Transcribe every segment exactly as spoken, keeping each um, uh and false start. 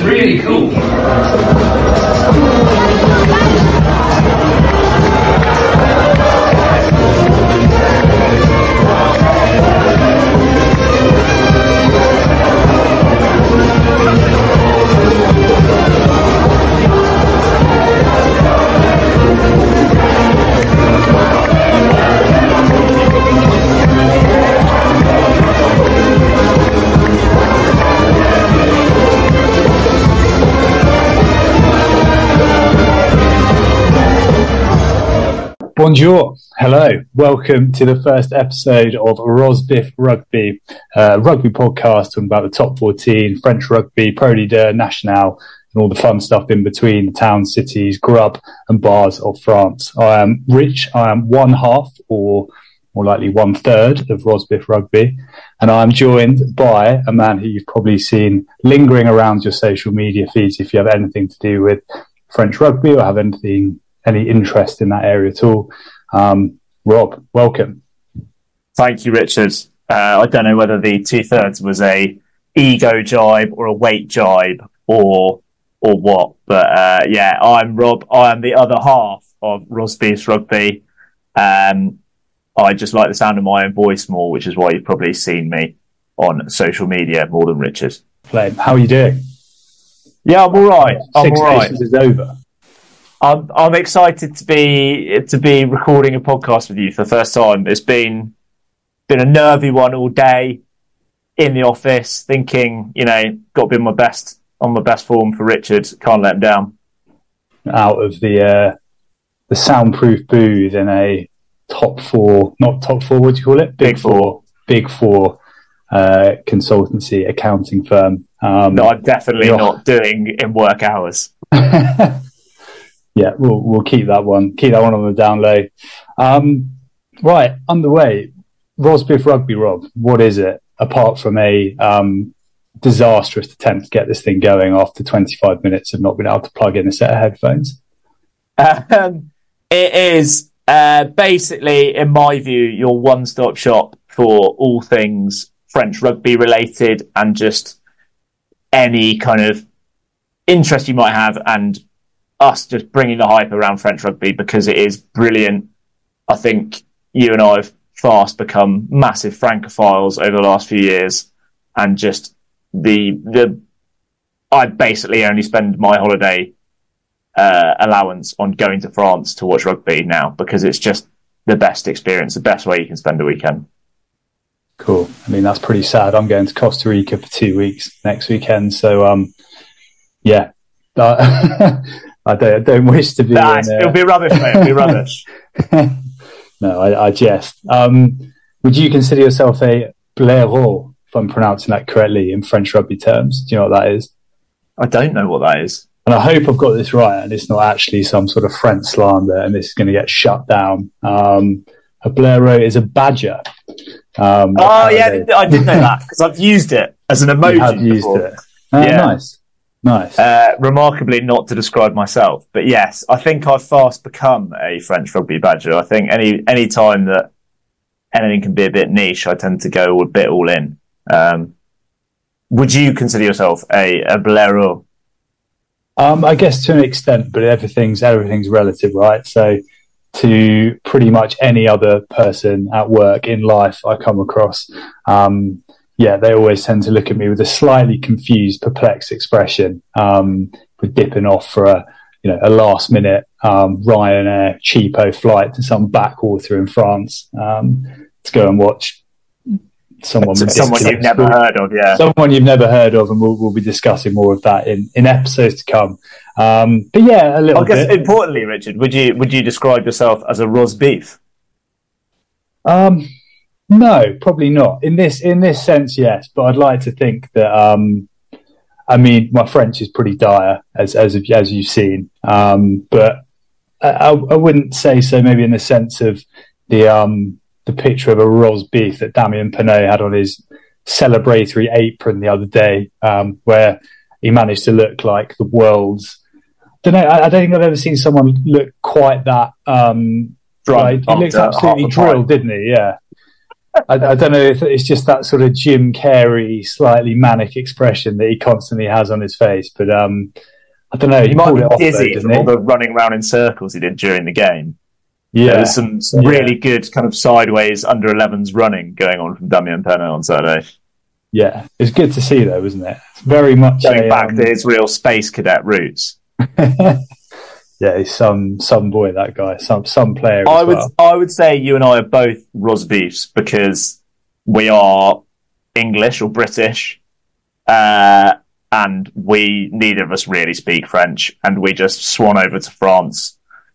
really cool. Bonjour, hello, welcome to the first episode of Rosbif Rugby, uh, rugby podcast talking about the top fourteen, French rugby, Pro League, National, and all the fun stuff in between the towns, cities, grub and bars of France. I am Rich, I am one half, or more likely one third of Rosbif Rugby, and I'm joined by a man who you've probably seen lingering around your social media feeds if you have anything to do with French rugby or have anything any interest in that area at all. Um, Rob, welcome. Thank you, Richard. Uh, I don't know whether the two-thirds was a ego jibe or a weight jibe or or what, but uh, yeah, I'm Rob. I am the other half of Rosbif's Rugby. Um, I just like the sound of my own voice more, which is why you've probably seen me on social media more than Richard. Flame, how are you doing? Yeah, I'm all right. I'm Six all right. Nations is over. I'm I'm excited to be to be recording a podcast with you for the first time. It's been been a nervy one all day in the office, thinking, you know, got to be on my best on my best form for Richard. Can't let him down. Out of the uh, the soundproof booth in a top four, not top four, what do you call it? Big, big four. four, big four uh, consultancy accounting firm. Um, no, I'm definitely not doing in work hours. Yeah, we'll we'll keep that one. Keep that one on the down low. Um, right, underway. Rosbif Rugby, Rob. What is it? Apart from a um, disastrous attempt to get this thing going after twenty-five minutes of not being able to plug in a set of headphones. Um, it is uh, basically, in my view, your one-stop shop for all things French rugby related and just any kind of interest you might have, and us just bringing the hype around French rugby because it is brilliant. I think you and I have fast become massive Francophiles over the last few years, and just the the I basically only spend my holiday uh, allowance on going to France to watch rugby now because it's just the best experience, the best way you can spend a weekend. Cool. I mean, that's pretty sad. I'm going to Costa Rica for two weeks next weekend, so um, yeah. Uh, I don't, I don't wish to be. Nah, in, uh... It'll be rubbish, mate. It'll be rubbish. No, I, I jest. Um, would you consider yourself a blaireau, if I'm pronouncing that correctly, in French rugby terms? Do you know what that is? I don't know what that is. And I hope I've got this right, and it's not actually some sort of French slander, and this is going to get shut down. Um, a blaireau is a badger. Um, oh, yeah, I did, I did know that, because I've used it as an emoji. You have used before. it. Oh, yeah. Nice. Nice. Uh, remarkably not to describe myself, but yes, I think I've fast become a French rugby badger. I think any any time that anything can be a bit niche, I tend to go a bit all in. Um, would you consider yourself a, a blaireau? Um, I guess to an extent, but everything's everything's relative, right? So to pretty much any other person at work, in life, I come across, um, yeah, they always tend to look at me with a slightly confused, perplexed expression. Um, we're dipping off for a, you know, a last minute um, Ryanair cheapo flight to some backwater in France um, to go and watch someone, someone you've never heard of, yeah, someone you've never heard of, and we'll, we'll be discussing more of that in, in episodes to come. Um, but yeah, a little I guess bit. Importantly, Richard, would you would you describe yourself as a Rosbif? Um. No, probably not. In this in this sense, yes. But I'd like to think that. Um, I mean, my French is pretty dire, as as as you've seen. Um, but I, I wouldn't say so. Maybe in the sense of the um, the picture of a Rosbif that Damien Penaud had on his celebratory apron the other day, um, where he managed to look like the world's. Don't know. I, I don't think I've ever seen someone look quite that. Um, Drunk. Like, he looked absolutely drilled, didn't he? Yeah. I, I don't know if it's just that sort of Jim Carrey, slightly manic expression that he constantly has on his face, but um, I don't know. He, he might be dizzy though, from all the running around in circles he did during the game. Yeah, there was some, some yeah. really good kind of sideways under elevens running going on from Damien Penaud on Saturday. Yeah, it's good to see though, isn't it? It's very much going a, back um, to his real space cadet roots. Yeah, he's some some boy, that guy, some some player. I as would well. I would say you and I are both Rosbeefs because we are English or British, uh, and we neither of us really speak French, and we just swan over to France,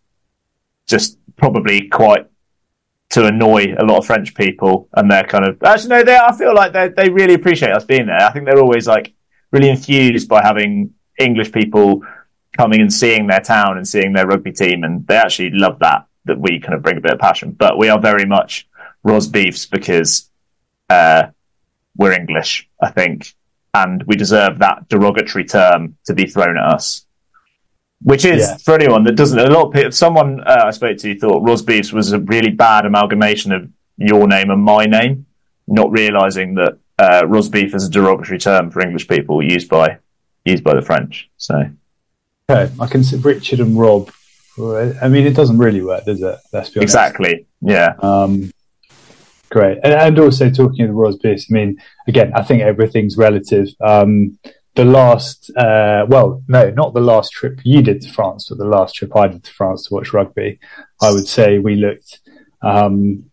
just probably quite to annoy a lot of French people, and they're kind of actually no, they I feel like they they really appreciate us being there. I think they're always like really enthused by having English people coming and seeing their town and seeing their rugby team, and they actually love that, that we kind of bring a bit of passion. But we are very much Rosbeefs because uh, we're English, I think, and we deserve that derogatory term to be thrown at us. Which is, yeah. for anyone that doesn't, a lot of people, someone uh, I spoke to thought Rosbeefs was a really bad amalgamation of your name and my name, not realising that uh, Rosbeef is a derogatory term for English people used by used by the French. So. Okay, I can see Richard and Rob. I mean, it doesn't really work, does it? Let's be honest. Exactly. Yeah. Um, great, and, and also talking of the Rosbeefs, I mean, again, I think everything's relative. Um, the last, uh, well, no, not the last trip you did to France, but the last trip I did to France to watch rugby, I would say we looked um,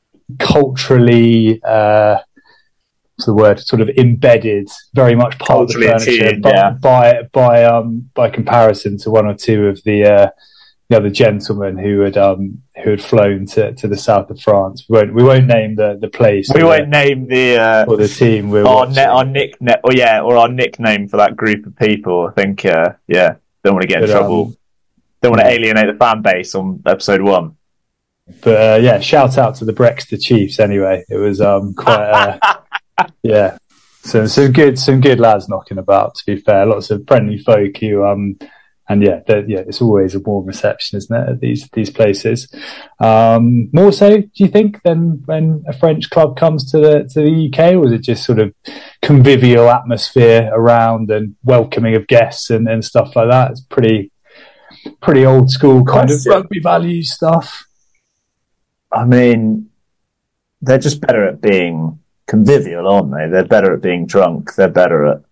culturally. Uh, What's the word? Sort of embedded, very much part of the furniture, attuned, by, yeah. by by um by comparison to one or two of the uh, the other gentlemen who had um who had flown to, to the south of France. We won't we won't name the, the place. We won't the, name the uh, or the team. We're our ne- our nickname, or yeah, or our nickname for that group of people. I think, uh, yeah, don't want to get in but, trouble. Um, don't want to yeah. alienate the fan base on episode one. But uh, yeah, shout out to the Brexit Chiefs. Anyway, it was um quite. Uh, Yeah, so some good, some good lads knocking about. To be fair, lots of friendly folk who, um, and yeah, yeah, it's always a warm reception, isn't it, at these these places? Um, more so, do you think, than when a French club comes to the to the U K, or is it just sort of convivial atmosphere around and welcoming of guests and, and stuff like that? It's pretty, pretty old school kind Question. of rugby value stuff. I mean, they're just better at being convivial, aren't they? They're better at being drunk. They're better at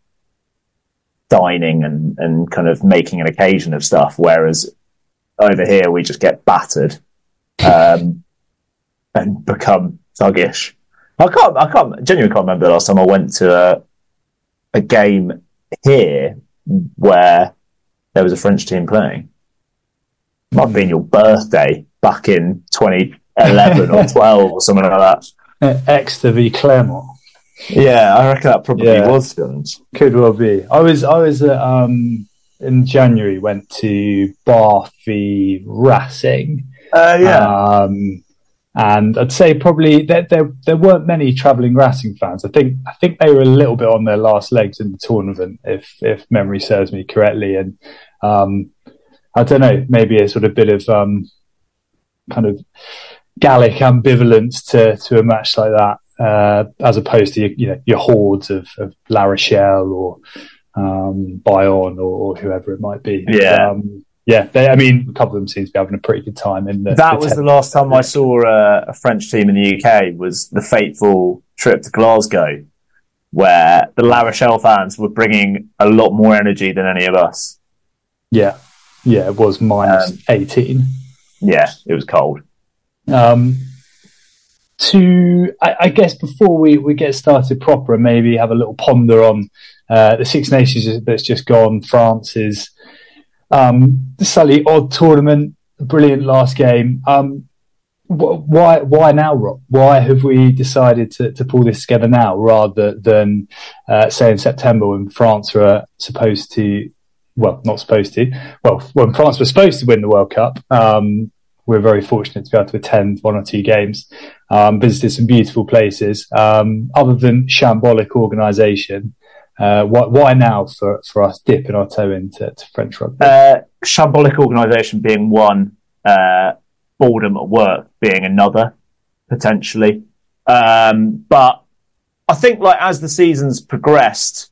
dining and, and kind of making an occasion of stuff. Whereas over here, we just get battered um, and become thuggish. I can't, I can't, genuinely can't remember the last time I went to a, a game here where there was a French team playing. Might have been your birthday back in twenty eleven or twelve or something like that. Exeter v Clermont. Yeah, I reckon that probably yeah. was filmed. Could well be. I was I was at, um in January went to Bath v Racing. Uh, yeah. Um, and I'd say probably there, there there weren't many travelling Racing fans. I think I think they were a little bit on their last legs in the tournament, if if memory serves me correctly. And um, I don't know, maybe a sort of bit of um, kind of Gallic ambivalence to to a match like that, uh, as opposed to you know your hordes of, of La Rochelle or um, Bayonne or, or whoever it might be. Yeah, um, yeah. They, I mean, a couple of them seem to be having a pretty good time. In the, that the was ten- the last time I saw a, a French team in the U K. Was the fateful trip to Glasgow, where the La Rochelle fans were bringing a lot more energy than any of us. Yeah, yeah. It was minus um, eighteen. Yeah, it was cold. Um, to I, I guess before we, we get started proper and maybe have a little ponder on uh, the Six Nations that's just gone, France's um, slightly odd tournament, brilliant last game. Um, wh- why why now, Rob? Why have we decided to, to pull this together now rather than uh, say in September when France were supposed to, well, not supposed to, well, when France was supposed to win the World Cup? Um, We're very fortunate to be able to attend one or two games, um, visited some beautiful places. Um, other than shambolic organisation, uh, why, why now for, for us dipping our toe into to French rugby? Uh, shambolic organisation being one, uh, boredom at work being another, potentially. Um, but I think like as the season's progressed,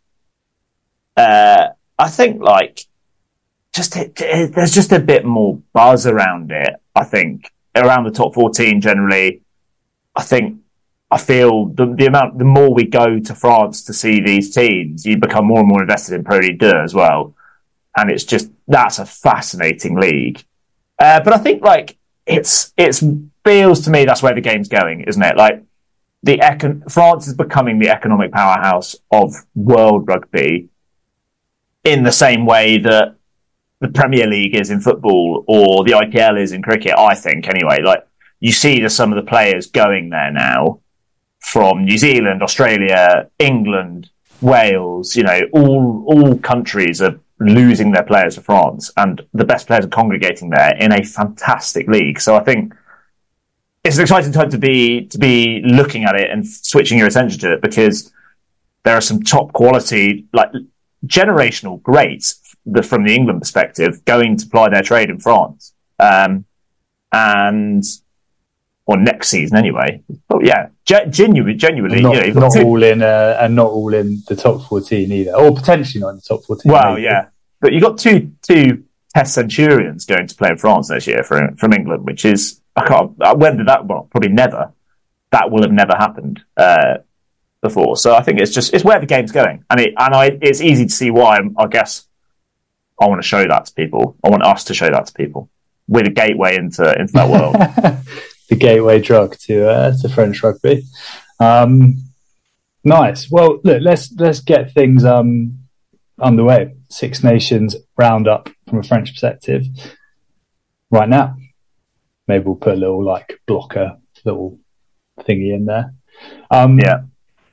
uh, I think like just it, it, there's just a bit more buzz around it. I think around the top fourteen generally. I think I feel the, the amount the more we go to France to see these teams, you become more and more invested in Pro League two as well, and it's just that's a fascinating league. Uh, but I think like it's it's feels to me that's where the game's going, isn't it? Like the econ- France is becoming the economic powerhouse of world rugby in the same way that the Premier League is in football or the I P L is in cricket. I think anyway. Like you see the, some of the players going there now from New Zealand, Australia, England, Wales. You know, all all countries are losing their players to France, and the best players are congregating there in a fantastic league. So I think it's an exciting time to be to be looking at it and switching your attention to it, because there are some top quality, like generational greats the, from the England perspective going to ply their trade in France. Um, and or next season anyway. But yeah, ge- genuinely, genuinely, not, you know, not two... all in, uh, and not all in the top fourteen either, or potentially not in the top fourteen. Well, maybe. yeah, but you got two two Test Centurions going to play in France next year from from England, which is I can't. When did that? Well, probably never. That will have never happened uh, before. So I think it's just it's where the game's going, and it and I it's easy to see why. I guess I want to show that to people. I want us to show that to people. We're the gateway into into that world. The gateway drug to uh, to French rugby. Um, nice. Well, look, let's let's get things um, underway. Six Nations roundup from a French perspective right now. Maybe we'll put a little like blocker, little thingy in there. Um, yeah.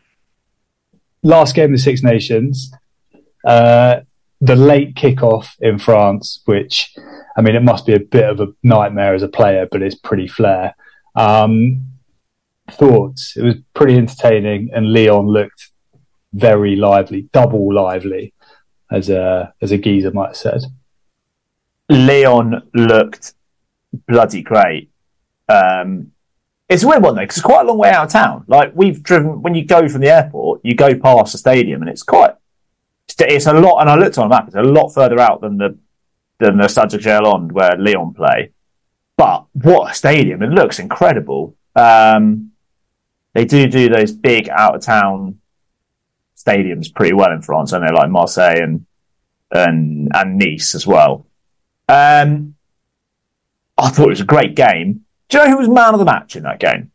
Last game of the Six Nations, uh, the late kickoff in France, which I mean, it must be a bit of a nightmare as a player, but it's pretty flair. Um, thoughts? It was pretty entertaining, and Leon looked very lively, double lively, as a as a geezer might have said. Leon looked bloody great. Um, it's a weird one though, because it's quite a long way out of town. Like we've driven when you go from the airport, you go past the stadium, and it's quite it's a lot. And I looked on a map; it's a lot further out than the than the Stade de Gerland where Leon play. But what a stadium! It looks incredible. Um, they do do those big out of town stadiums pretty well in France, and they're like Marseille and and and Nice as well. Um, I thought it was a great game. Do you know who was man of the match in that game?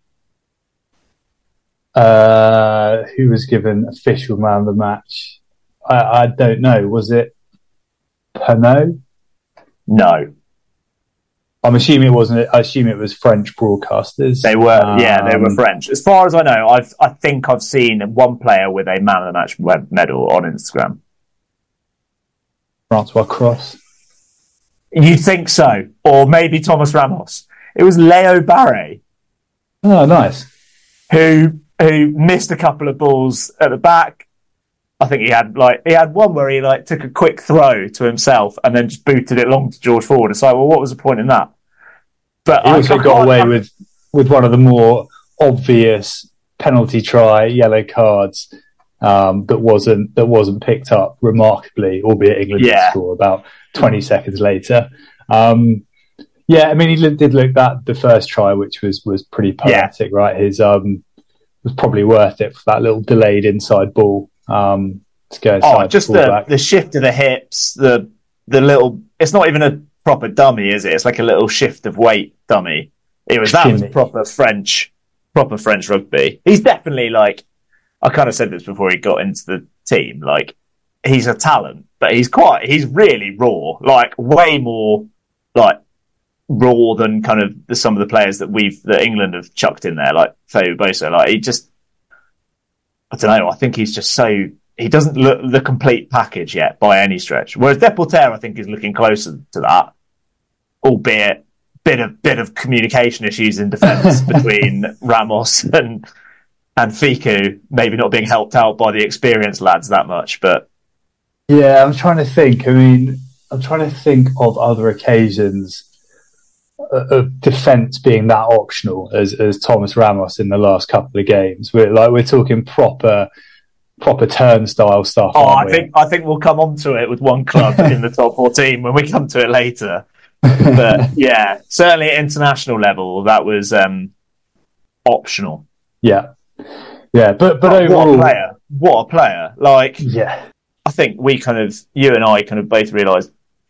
Uh, who was given official man of the match? I, I don't know. Was it Penaud? No. I'm assuming it wasn't. I assume it was French broadcasters. They were, um, yeah, they were Um, French. As far as I know, I've I think I've seen one player with a man of the match web medal on Instagram. Francois Cross. You think so? Or maybe Thomas Ramos. It was Leo Barre. Oh, nice. Who who missed a couple of balls at the back. I think he had like he had one where he like took a quick throw to himself and then just booted it long to George Ford. It's like, well, what was the point in that? But He I, also I got away I, with with one of the more obvious penalty try yellow cards um, that wasn't that wasn't picked up remarkably, albeit England Yeah. did score about twenty seconds later. Um, yeah, I mean, he li- did look that the first try, which was was pretty poetic, right? His um was probably worth it for that little delayed inside ball. Um, to go Oh, just the, the shift of the hips, the the little. It's not even a proper dummy, is it? It's like a little shift of weight dummy. It was that was Shimmy. proper French, proper French rugby. He's definitely like. I kind of said this before he got into the team. Like he's a talent, but he's quite. He's really raw. Like way more like raw than kind of the, some of the players that we've that England have chucked in there, like Feu Boso. Like he just. I don't know. I think he's just so he doesn't look the complete package yet by any stretch. Whereas Deporter, I think, is looking closer to that, albeit bit of bit of communication issues in defence between Ramos and and Fiku, maybe not being helped out by the experienced lads that much. But yeah, I'm trying to think. I mean, I'm trying to think of other occasions of defence being that optional as as Thomas Ramos in the last couple of games. We're like we're talking proper proper turnstile stuff. Oh, I we? think I think we'll come on to it with one club in the top fourteen when we come to it later. But yeah, certainly at international level, that was um, optional. Yeah, yeah, but but oh, overall, what a player! What a player! Like, yeah, I think we kind of, you and I, kind of both realised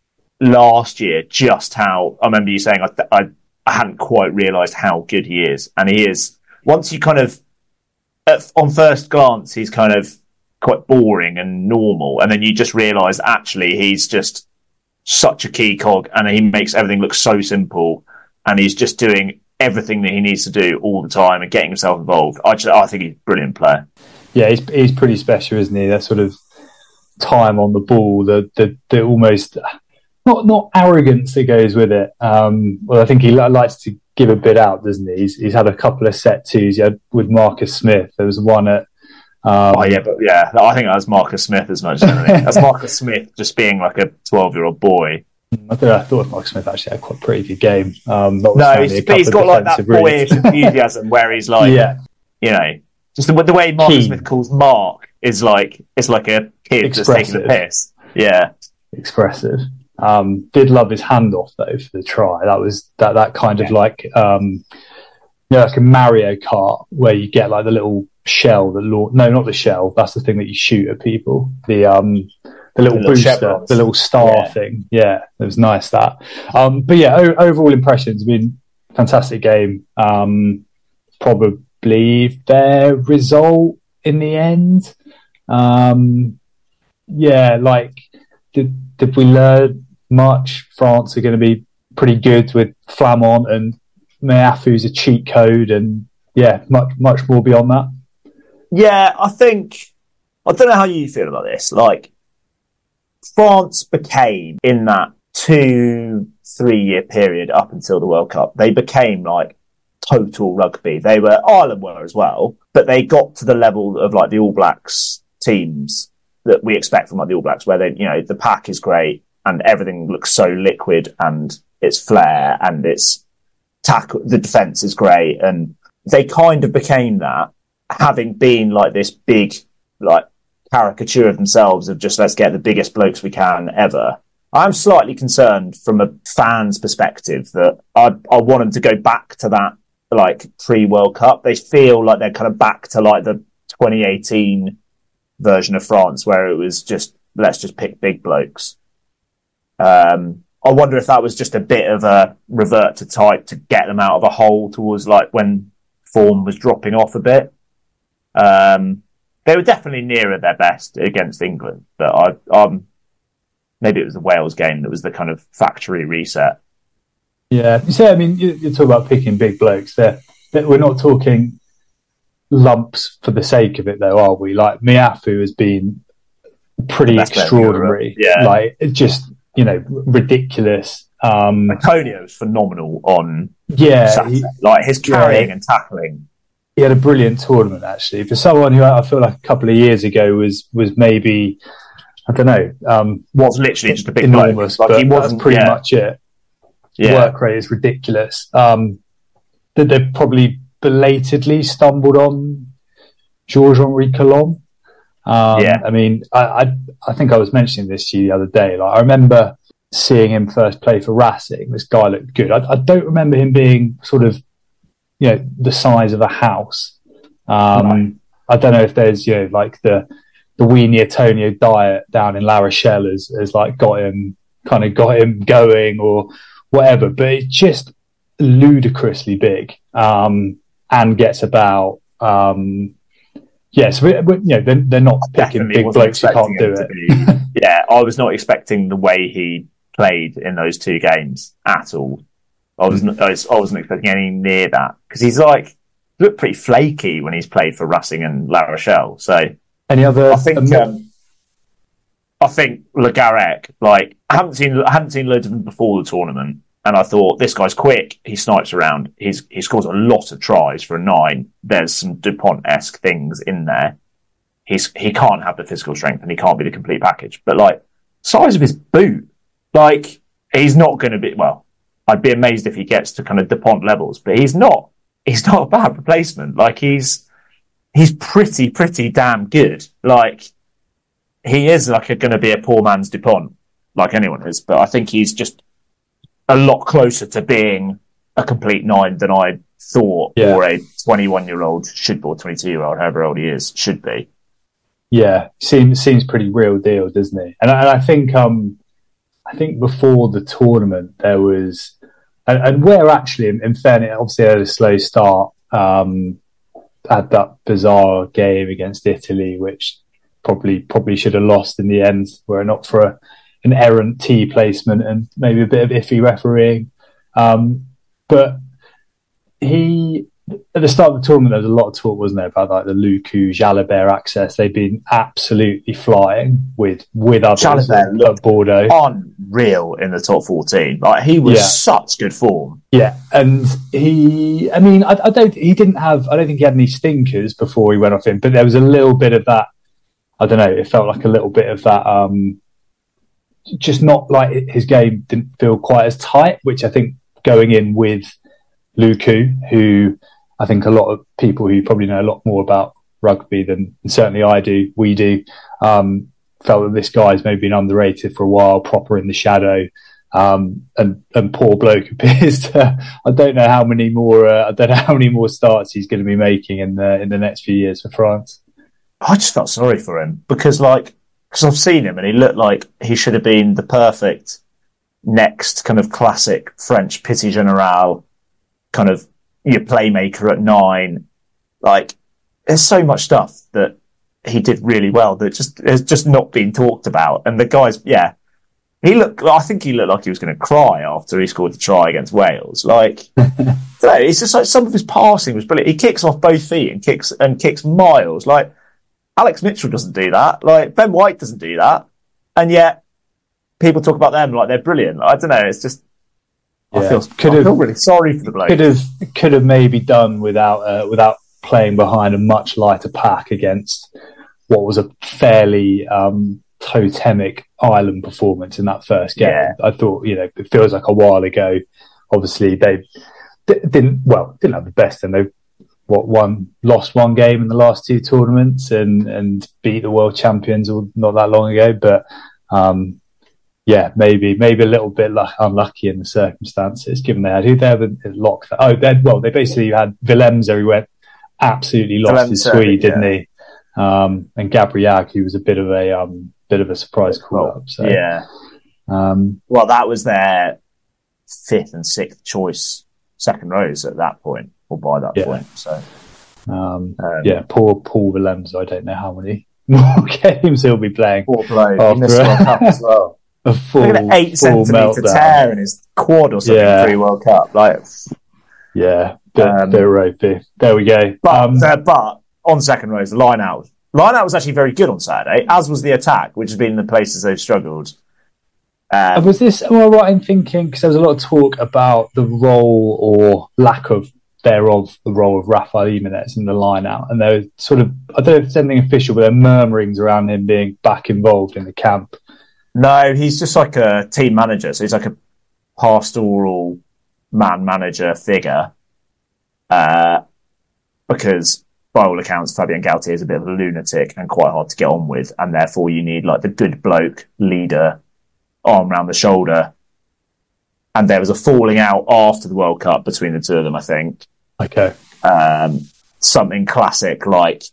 last year just how. I remember you saying I I, I hadn't quite realised how good he is, and he is. Once you kind of, at, on first glance, he's kind of quite boring and normal, and then you just realise actually he's just such a key cog, and he makes everything look so simple, and he's just doing everything that he needs to do all the time and getting himself involved. I just, I think he's a brilliant player. Yeah, he's he's pretty special, isn't he? That sort of time on the ball, the the, the almost not not arrogance that goes with it. Um, well, I think he likes to give a bit out, doesn't he? He's, he's had a couple of set twos. He had with Marcus Smith. There was one at. Um, oh yeah, but yeah, I think that was Marcus Smith as much as anything. That's Marcus Smith just being like a twelve-year-old boy. I, think, I thought Marcus Smith actually had quite a pretty good game. Um, no, he's, he's got like that boyish enthusiasm where he's like, yeah. you know, just the, the way Marcus Keen. Smith calls Mark is like it's like a kid Expressive. Just taking the piss. Yeah, expressive. Um, did love his handoff though for the try. That was that that kind of yeah. like um, you know, like a Mario Kart where you get like the little shell that no not the shell that's the thing that you shoot at people, the um the little the booster little the little star yeah. thing. Yeah, it was nice that um but yeah o- overall impressions, I mean, fantastic game. Um probably fair result in the end. Um yeah, like did did we learn much? France are going to be pretty good with Flamand, and Meafu's a cheat code, and yeah, much much more beyond that. Yeah, I think, I don't know how you feel about this. Like, France became, in that two, three year period up until the World Cup, they became like total rugby. They were, Ireland were as well, but they got to the level of like the All Blacks teams that we expect from like the All Blacks, where they, you know, the pack is great and everything looks so liquid and it's flair and it's tackle, the defence is great. And they kind of became that, having been like this big, like, caricature of themselves of just let's get the biggest blokes we can ever. I'm slightly concerned from a fan's perspective that I I want them to go back to that like pre-World Cup. They feel like they're kind of back to like the twenty eighteen version of France where it was just let's just pick big blokes. Um, I wonder if that was just a bit of a revert to type to get them out of a hole towards like when form was dropping off a bit. Um, they were definitely nearer their best against England, but I, um, maybe it was the Wales game that was the kind of factory reset. Yeah, you say, I mean, you, you talk about picking big blokes. There, we're not talking lumps for the sake of it, though, are we? Like Meafu has been pretty extraordinary. Yeah, like just you know ridiculous. Um, Antonio was phenomenal on yeah, Saturday. He, like his carrying yeah. and tackling. He had a brilliant tournament, actually. For someone who I feel like a couple of years ago was was maybe, I don't know, um, was literally just a big enormous, bloke. Like he wasn't pretty yeah. much it. Yeah. The work rate is ridiculous. Um, that they've probably belatedly stumbled on Georges-Henri Collomb. Um, yeah. I mean, I, I I think I was mentioning this to you the other day. Like I remember seeing him first play for Racing. This guy looked good. I, I don't remember him being sort of, you know, the size of a house. Um, right. I don't know if there's, you know, like the the Weenie Antonio diet down in La Rochelle has, has like got him kind of got him going or whatever, but it's just ludicrously big um, and gets about. Um, yes, yeah, so you know they're, they're not picking big blokes who can't do it. Be, yeah, I was not expecting the way he played in those two games at all. I wasn't. I, was, I wasn't expecting any near that because he's like looked pretty flaky when he's played for Racing and La Rochelle. So any other? I think. Um, um, I think Le Garrec. Like I haven't seen. I hadn't seen loads of him before the tournament, and I thought this guy's quick. He snipes around. He's he scores a lot of tries for a nine. There's some Dupont-esque things in there. He's he can't have the physical strength and he can't be the complete package. But like size of his boot, like he's not going to be well. I'd be amazed if he gets to kind of Dupont levels, but he's not. He's not a bad replacement. Like he's he's pretty pretty damn good. Like he is like going to be a poor man's Dupont, like anyone is. But I think he's just a lot closer to being a complete nine than I thought, yeah. or a twenty-one-year-old should be, or twenty-two-year-old, however old he is, should be. Yeah, seems seems pretty real deal, doesn't he? And I, and I think um, I think before the tournament there was, and, and where actually, in, in fairness, obviously they had a slow start. Um, had that bizarre game against Italy, which probably probably should have lost in the end, were it not for a, an errant tee placement and maybe a bit of iffy refereeing. Um, but he, at the start of the tournament, there was a lot of talk, wasn't there, about like the Lucu Jalabert access. They've been absolutely flying with with others Jalabert at Bordeaux. Unreal in the top fourteen. Like he was yeah. such good form. Yeah, and he, I mean, I, I don't, he didn't have, I don't think he had any stinkers before he went off in, but there was a little bit of that. I don't know. It felt like a little bit of that. Um, just not like his game didn't feel quite as tight, which I think going in with Lucu, who I think a lot of people who probably know a lot more about rugby than certainly I do, we do, um, felt that this guy's maybe been underrated for a while, proper in the shadow, um, and and poor bloke appears to. I don't know how many more. Uh, I don't know how many more starts he's going to be making in the in the next few years for France. I just felt sorry for him because, like, because I've seen him and he looked like he should have been the perfect next kind of classic French Petit General, kind of your playmaker at nine. Like, there's so much stuff that he did really well that just has just not been talked about. And the guys, yeah, he looked. I think he looked like he was going to cry after he scored the try against Wales. Like, it's just like some of his passing was brilliant. He kicks off both feet and kicks and kicks miles. Like, Alex Mitchell doesn't do that. Like, Ben White doesn't do that. And yet people talk about them like they're brilliant. I don't know. It's just, yeah. I feel, could I have, feel really sorry for the bloke. Could have, could have maybe done without, uh, without playing behind a much lighter pack against what was a fairly, um, totemic Ireland performance in that first game. Yeah. I thought, you know, it feels like a while ago. Obviously they d- didn't, well, didn't have the best, and they, what, one lost one game in the last two tournaments and and beat the world champions not that long ago. But um, yeah, maybe maybe a little bit luck, unlucky in the circumstances, given they had who they had locked. Oh, they well, they basically had Willemse, who went absolutely lost his Swede, yeah. didn't he? Um, and Gabriag, who was a bit of a um, bit of a surprise call up. So, yeah. Um, well, that was their fifth and sixth choice second rows at that point. By that yeah. point, so um, um, yeah, poor Paul Willemse. I don't know how many more games he'll be playing. Poor bloke, he missed the World Cup as well. A full, Look at an eight centimetre tear in his quad or something yeah. pre World Cup. Like, yeah, bit, um, bit ropey. There we go. But um, uh, but on second rows, the line out, line out was actually very good on Saturday, as was the attack, which has been the places they've struggled. Um, was this am I right in thinking, because there was a lot of talk about the role or lack of thereof the role of Rafael Jimenez in the line out, and there was sort of, I don't know if it's anything official, but there are murmurings around him being back involved in the camp. No, he's just like a team manager, so he's like a pastoral man manager figure, uh, because by all accounts Fabien Galtier is a bit of a lunatic and quite hard to get on with, and therefore you need like the good bloke leader, arm around the shoulder. And there was a falling out after the World Cup between the two of them, I think. Okay. Um, something classic like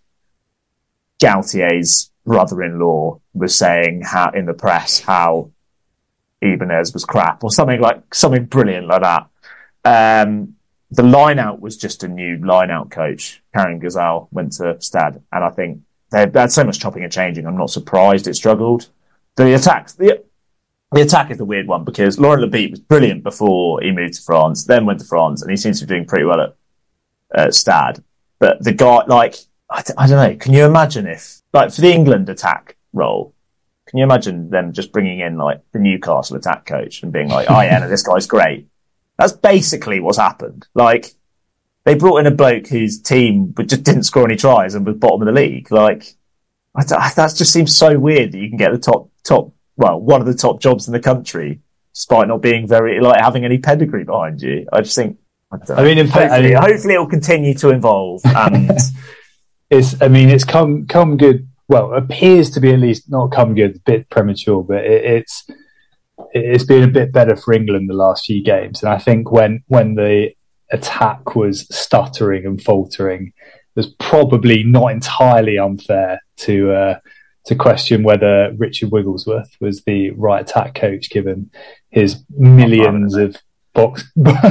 Galtier's brother-in-law was saying how in the press how Ibanez was crap, or something like something brilliant like that. Um, the line-out was just a new line-out coach. Karen Gazal went to Stade, and I think they had so much chopping and changing. I'm not surprised it struggled. The attacks, the The attack is the weird one, because Laurent Lebitte was brilliant before he moved to France, then went to France, and he seems to be doing pretty well at uh, Stade. But the guy, like, I, I don't know, can you imagine if, like, for the England attack role, can you imagine them just bringing in, like, the Newcastle attack coach and being like, oh yeah, no, this guy's great. That's basically what's happened. Like, they brought in a bloke whose team just didn't score any tries and was bottom of the league. Like, I that just seems so weird that you can get the top, top, well, one of the top jobs in the country despite not being very like having any pedigree behind you. I just think. I, don't know. I mean, in fact, hopefully, I mean, hopefully it will continue to evolve. And it's. I mean, it's come come good. Well, appears to be at least not come good. A bit premature, but it, it's it's been a bit better for England the last few games. And I think when when the attack was stuttering and faltering, it was probably not entirely unfair to uh, to question whether Richard Wigglesworth was the right attack coach, given his millions of box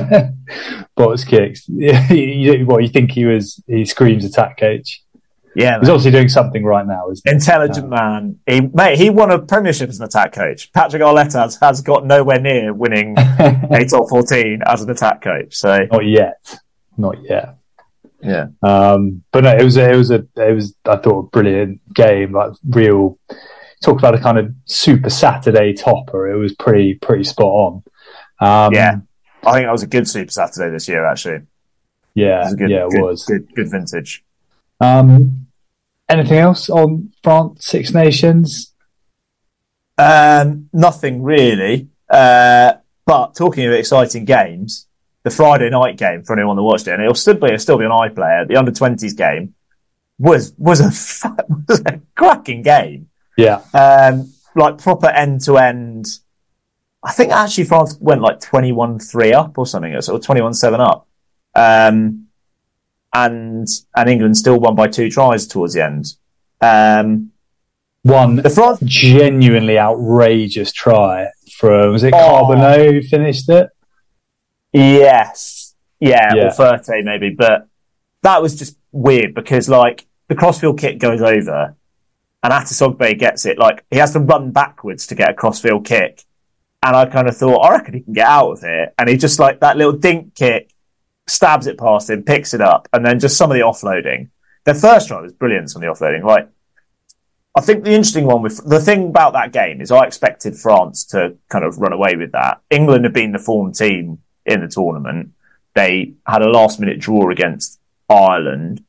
box kicks. you, what you think he was? He screams attack coach. Yeah, he's man. obviously doing something right now. Isn't Intelligent he? man. He, mate, he won a premiership as an attack coach. Patrick Arletta has, has got nowhere near winning a top fourteen as an attack coach. So not yet, not yet. Yeah, um, but no, it was a, it was a it was I thought a brilliant game. Like real talk about a kind of super Saturday topper. It was pretty pretty spot on. Um, yeah, I think that was a good Super Saturday this year. Actually, yeah, it good, yeah, it good, was good, good vintage. Um, anything else on France Six Nations? Um, nothing really. Uh, but talking of exciting games, the Friday night game for anyone that watched it, and it'll still be it'll still be on iPlayer. The under twenties game was was a was a cracking game. Yeah, um, like proper end to end. I think actually France went like twenty-one three up or something, or twenty-one seven up. Um, and and England still won by two tries towards the end. Um, One the France genuinely outrageous try from, was it oh, Carbonneau who finished it? Yes. Yeah, yeah, or Ferte maybe, but that was just weird because like the crossfield kick goes over and Atisogbe gets it, like he has to run backwards to get a crossfield kick. And I kind of thought, I reckon he can get out of here. And he just like that little dink kick, stabs it past him, picks it up, and then just some of the offloading. Their first try was brilliant on the offloading. Like, I think the interesting one with the thing about that game is I expected France to kind of run away with that. England had been the form team in the tournament. They had a last minute draw against Ireland,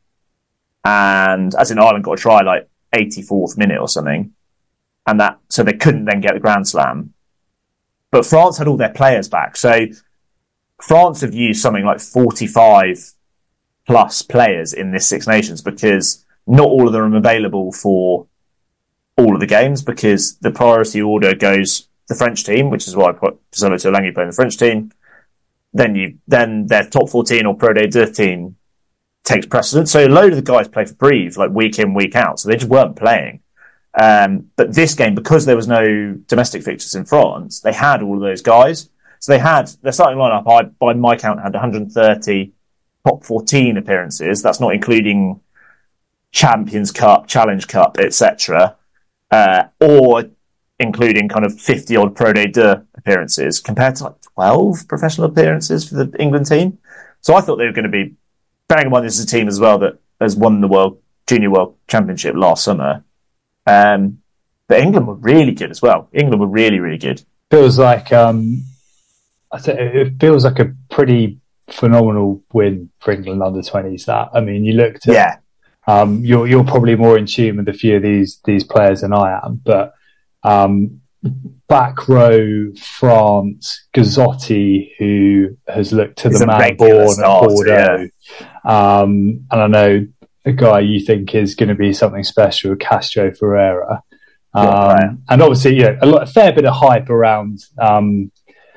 and as in Ireland got a try like eighty-fourth minute or something, and that so they couldn't then get the Grand Slam. But France had all their players back, so France have used something like forty-five plus players in this Six Nations because not all of them are available for all of the games because the priority order goes the French team, which is why I put Pisolo Tuilagi playing the French team. Then you, then their top fourteen or Pro D two team takes precedence. So a load of the guys play for Brive like week in, week out. So they just weren't playing. Um, but this game, because there was no domestic fixtures in France, they had all of those guys. So they had, their starting lineup, I, by my count, had one hundred thirty top fourteen appearances. That's not including Champions Cup, Challenge Cup, et cetera, uh, or including kind of fifty odd Pro D two appearances, compared to like twelve professional appearances for the England team. So I thought they were going to be, bearing in mind this is a team as well that has won the World Junior World Championship last summer. Um, but England were really good as well. England were really, really good. Feels like um, I th- it feels like a pretty phenomenal win for England under twenties. That I mean, you looked at yeah. Um, you're you're probably more in tune with a few of these these players than I am, but um, back row France, Gazzotti, who has looked to He's the man born at Bordeaux, yeah. um, and I know a guy you think is going to be something special, Castro Ferreira, um, yeah, and obviously, yeah, a, lot, a fair bit of hype around um,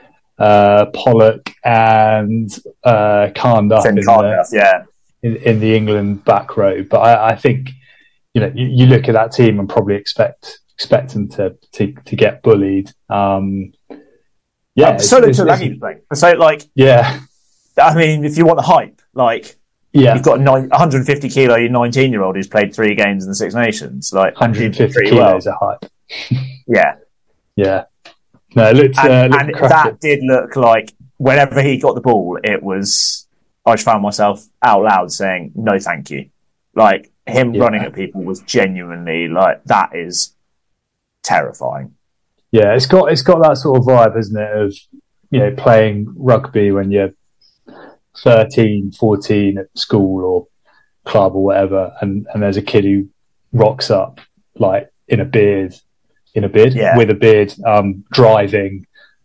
uh, Pollock and uh, Carnduff. in Carnduff, the, yeah. In, in the England back row, but I, I think you know you, you look at that team and probably expect expect them to to, to get bullied. Um, yeah, um, so it's, it's, it's, playing. So like, yeah, I mean, if you want the hype, like, yeah, you've got a nine, one hundred fifty kilo nineteen year old who's played three games in the Six Nations, like one hundred fifty kilos well. of hype. yeah, yeah. No, it looked, and, uh, looked and that did look like whenever he got the ball, it was. I just found myself out loud saying, no, thank you. Like, him yeah. running at people was genuinely, like, that is terrifying. Yeah, it's got it's got that sort of vibe, hasn't it, of, you know, playing rugby when you're thirteen, fourteen at school or club or whatever, and, and there's a kid who rocks up, like, in a beard, in a beard, yeah. with a beard, um, driving,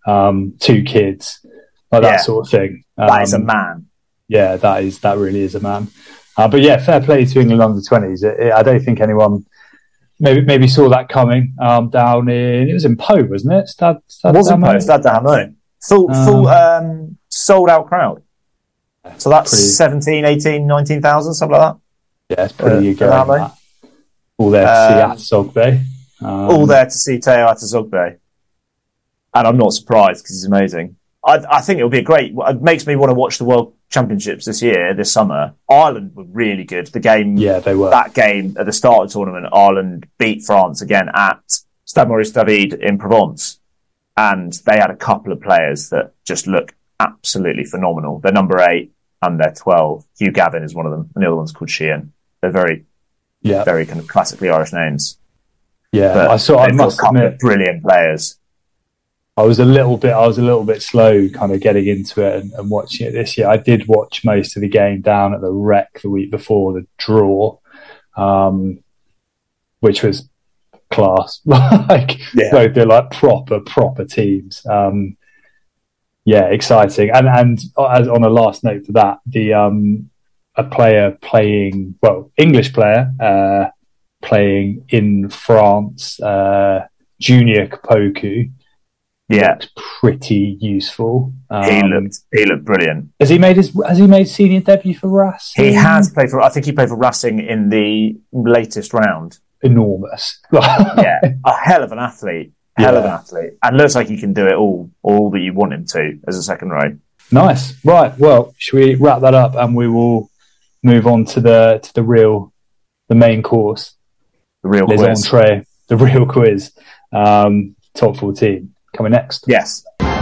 um, two kids, like Yeah. that sort of thing. Um, That is a man. Yeah, that is that really is a man. Uh, but yeah, fair play to England under twenties. It, it, I don't think anyone maybe maybe saw that coming. Um, down in it was in Po, wasn't it? Stad, Stad Wasn't Damo? Po, Stade d'Hamon. Full, Um, full um, sold out crowd. So that's pretty, seventeen, eighteen, nineteen thousand, something like that. yeah, it's pretty Uh, good going. Damo. That. All there to see Um, at Sogbe. Um, all there to see Teo Atazogbe. And I'm not surprised because he's amazing. I, I think it'll be a great. It makes me want to watch the World Championships this year, this summer. Ireland were really good. The game, Yeah, they were. That game at the start of the tournament, Ireland beat France again at Stade Maurice David in Provence, and they had a couple of players that just look absolutely phenomenal. They're number eight and they're twelve. Hugh Gavin is one of them, and the other one's called Sheehan. They're very, yeah, very kind of classically Irish names. Yeah, But I saw. I they've got must a couple admit, of brilliant players. I was a little bit. I was a little bit slow, kind of getting into it and, and watching it this year. I did watch most of the game down at the Rec the week before the draw, um, which was class. like Yeah. both they're like proper proper teams. Um, yeah, exciting. And and as on a last note to that, the um, a player playing well, English player uh, playing in France, uh, Junior Kapoku. Yeah, Looked pretty useful. Um, he looked he looked brilliant. Has he made his Has he made senior debut for Racing? He has played for. I think he played for Racing in the latest round. Enormous. Yeah, a hell of an athlete. Hell Yeah. of an athlete, and looks like he can do it all, all that you want him to as a second row. Nice. Right. Well, should we wrap that up and we will move on to the to the real, the main course, The real les quiz. entrées, the real quiz. Um, top fourteen coming next. Yes.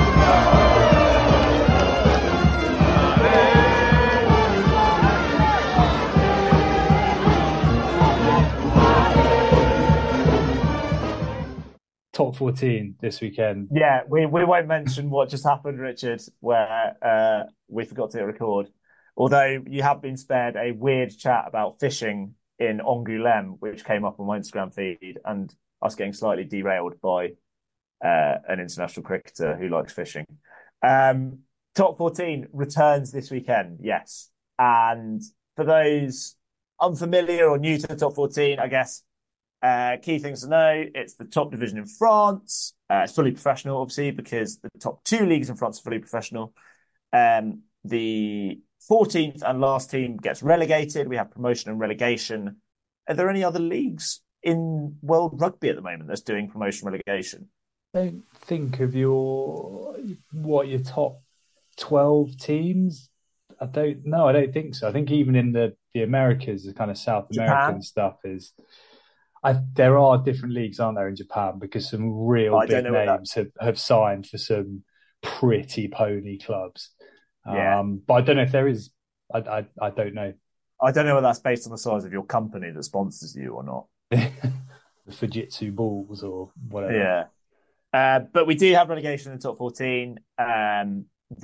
Top fourteen this weekend. Yeah, we, we won't mention what just happened, Richard, where uh, we forgot to record. Although you have been spared a weird chat about fishing in Angoulême, which came up on my Instagram feed, and us getting slightly derailed by uh, an international cricketer who likes fishing. Um, Top fourteen returns this weekend, yes. And for those unfamiliar or new to the Top fourteen, I guess, Uh, key things to know, it's the top division in France. Uh, it's fully professional, obviously, because the top two leagues in France are fully professional. Um, the fourteenth and last team gets relegated. We have promotion and relegation. Are there any other leagues in World Rugby at the moment that's doing promotion relegation? Don't think of your what your top twelve teams. I don't know. I don't think so. I think even in the the Americas, the kind of South Japan? American stuff is. I, there are different leagues, aren't there, in Japan? Because some real I big don't know what names have, have signed for some pretty pony clubs. Yeah. Um, but I don't know if there is. I, I, I don't know. I don't know whether that's based on the size of your company that sponsors you or not. The Fujitsu Bulls or whatever. Yeah. Uh, but we do have relegation in the top fourteen. Um,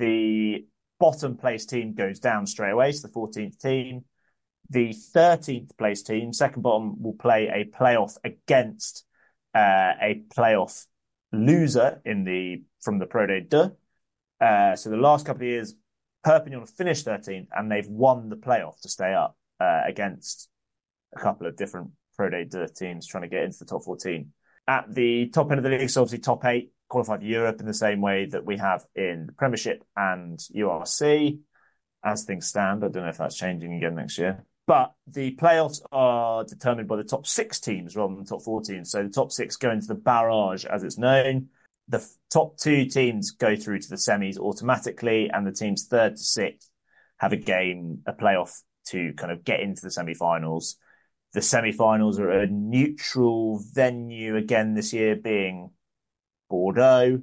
the bottom place team goes down straight away, so the fourteenth team. The thirteenth place team, second bottom, will play a playoff against uh, a playoff loser in the from the Pro D two. Uh, so the last couple of years, Perpignan finished thirteenth and they've won the playoff to stay up uh, against a couple of different Pro D two teams trying to get into the top fourteen. At the top end of the league, so obviously top eight qualify for Europe in the same way that we have in the Premiership and U R C. As things stand, I don't know if that's changing again next year. But the playoffs are determined by the top six teams rather than the top fourteen. So the top six go into the barrage, as it's known. The f- top two teams go through to the semis automatically, and the teams third to sixth have a game, a playoff to kind of get into the semi-finals. The semi-finals are at a neutral venue again this year, being Bordeaux.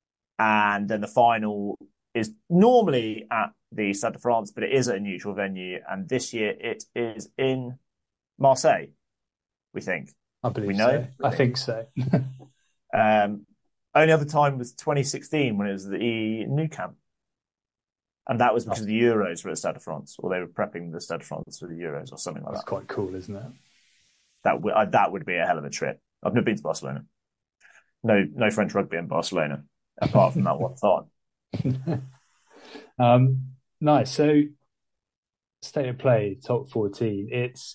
And then the final is normally at the Stade de France, but it is at a neutral venue. And this year it is in Marseille, we think. I believe We know? so. I think so. Um, only other time was twenty sixteen when it was the Nou Camp. And that was because the Euros were at Stade de France, or they were prepping the Stade de France for the Euros or something like That's that. quite cool, isn't it? That, w- uh, that would be a hell of a trip. I've never been to Barcelona. No, no French rugby in Barcelona. apart from that one time. um, nice. So, state of play, top fourteen. It's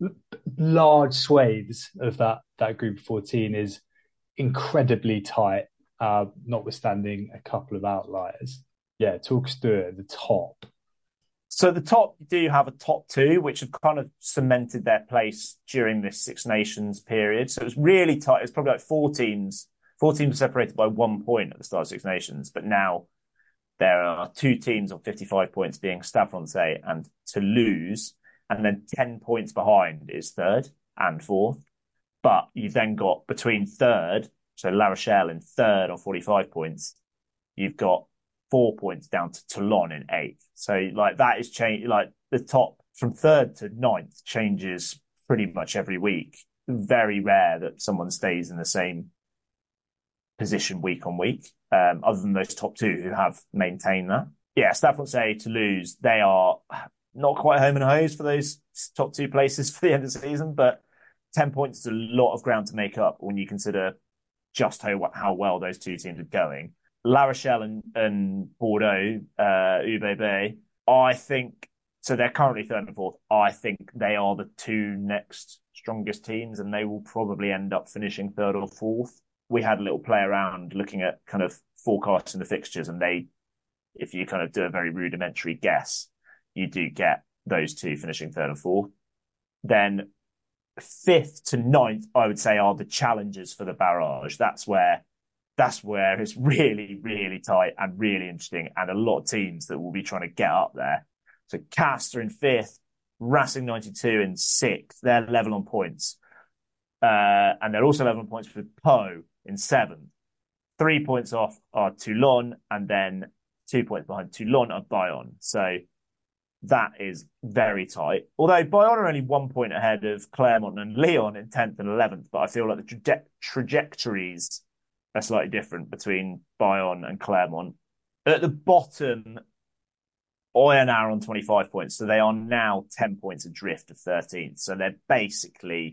large swathes of that that group of fourteen is incredibly tight, uh, notwithstanding a couple of outliers. Yeah, talk us through it. The top. So the top, you do have a top two, which have kind of cemented their place during this Six Nations period. So it was really tight. It's probably like four teams. Four teams separated by one point at the start of Six Nations, but now there are two teams on fifty-five points, being Stade Francais and Toulouse, and then ten points behind is third and fourth. But you've then got between third, so La Rochelle in third on forty-five points, you've got four points down to Toulon in eighth. So like that is change, like the top from third to ninth changes pretty much every week. Very rare that someone stays in the same position week on week, um, other than those top two who have maintained that. Yeah, Stade Francais, Toulouse, they are not quite home and hose for those top two places for the end of the season, but ten points is a lot of ground to make up when you consider just how, how well those two teams are going. La Rochelle and, and Bordeaux, uh, U B B, I think, so they're currently third and fourth. I think they are the two next strongest teams, and they will probably end up finishing third or fourth. We had a little play around looking at kind of forecasting the fixtures, and they, if you kind of do a very rudimentary guess, you do get those two finishing third and fourth. Then fifth to ninth, I would say, are the challengers for the barrage. That's where that's where it's really, really tight and really interesting, and a lot of teams that will be trying to get up there. So Castres in fifth, Racing ninety-two in sixth. They're level on points. Uh, and they're also level on points with Pau in seventh. Three points off are Toulon, and then two points behind Toulon are Bayonne. So that is very tight. Although Bayonne are only one point ahead of Clermont and Lyon in tenth and eleventh, but I feel like the traje- trajectories are slightly different between Bayonne and Clermont. At the bottom, Oyonnax are on twenty-five points, so they are now ten points adrift of thirteenth. So they're basically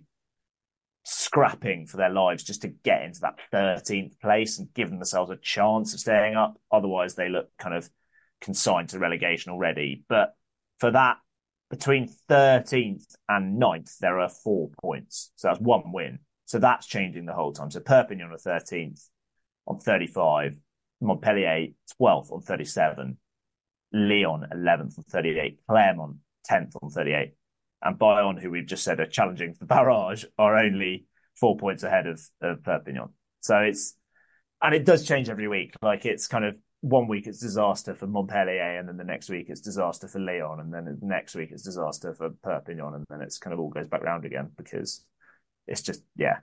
scrapping for their lives just to get into that thirteenth place and give themselves a chance of staying up. Otherwise, they look kind of consigned to relegation already. But for that, between thirteenth and ninth, there are four points. So that's one win. So that's changing the whole time. So Perpignan are thirteenth on thirty-five, Montpellier twelfth on thirty-seven, Lyon eleventh on thirty-eight, Clermont tenth on thirty-eight, and Bayonne, who we've just said are challenging for the barrage, are only four points ahead of, of Perpignan. So it's, and it does change every week. Like it's kind of one week it's disaster for Montpellier, and then the next week it's disaster for Lyon, and then the next week it's disaster for Perpignan, and then it's kind of all goes back round again because it's just, yeah,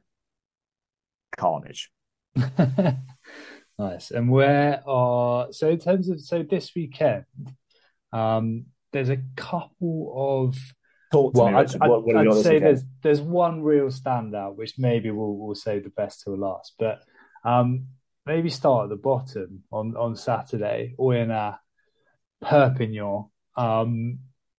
carnage. Nice. And where are, so in terms of, so this weekend, um, there's a couple of, Talk to well, me, I'd, I'd, what, what I'd say weekend? there's there's one real standout, which maybe we'll, we'll save the best till last, but um, maybe start at the bottom on, on Saturday, Oyonnax, Perpignan. Um,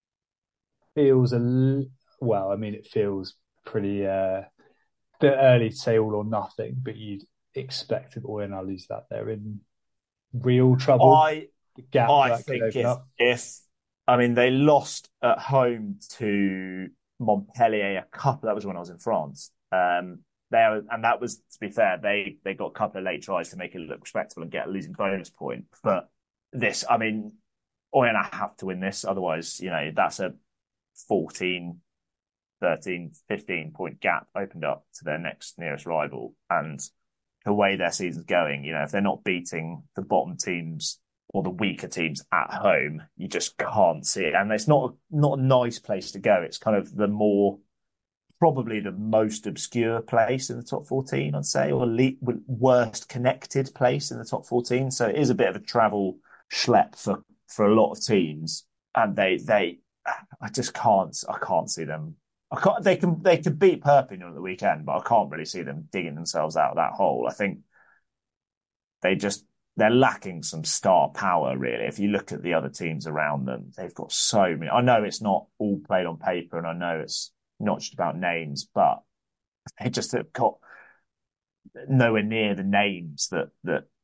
feels a, well, I mean, it feels pretty, uh, bit early to say all or nothing, but you'd expect if Oyonnax lose that, they're in real trouble. I The gap I that could think open if up. if I mean they lost at home to Montpellier a couple. That was when I was in France. Um, there and that was, to be fair, they they got a couple of late tries to make it look respectable and get a losing bonus point. But this, I mean, Oyonnax have to win this, otherwise, you know, that's a fourteen, thirteen, fifteen point gap opened up to their next nearest rival. And the way their season's going, you know, if they're not beating the bottom teams or the weaker teams at home, you just can't see it. And it's not not a nice place to go. It's kind of the more, probably the most obscure place in the top fourteen, I'd say, or le- worst connected place in the top fourteen. So it is a bit of a travel schlep for, for a lot of teams. And they, they, I just can't, I can't see them. I can't, they can, they could beat Perpignan at the weekend, but I can't really see them digging themselves out of that hole. I think they just, they're lacking some star power, really. If you look at the other teams around them, they've got so many. I know it's not all played on paper, and I know it's not just about names, but they just have got nowhere near the names that that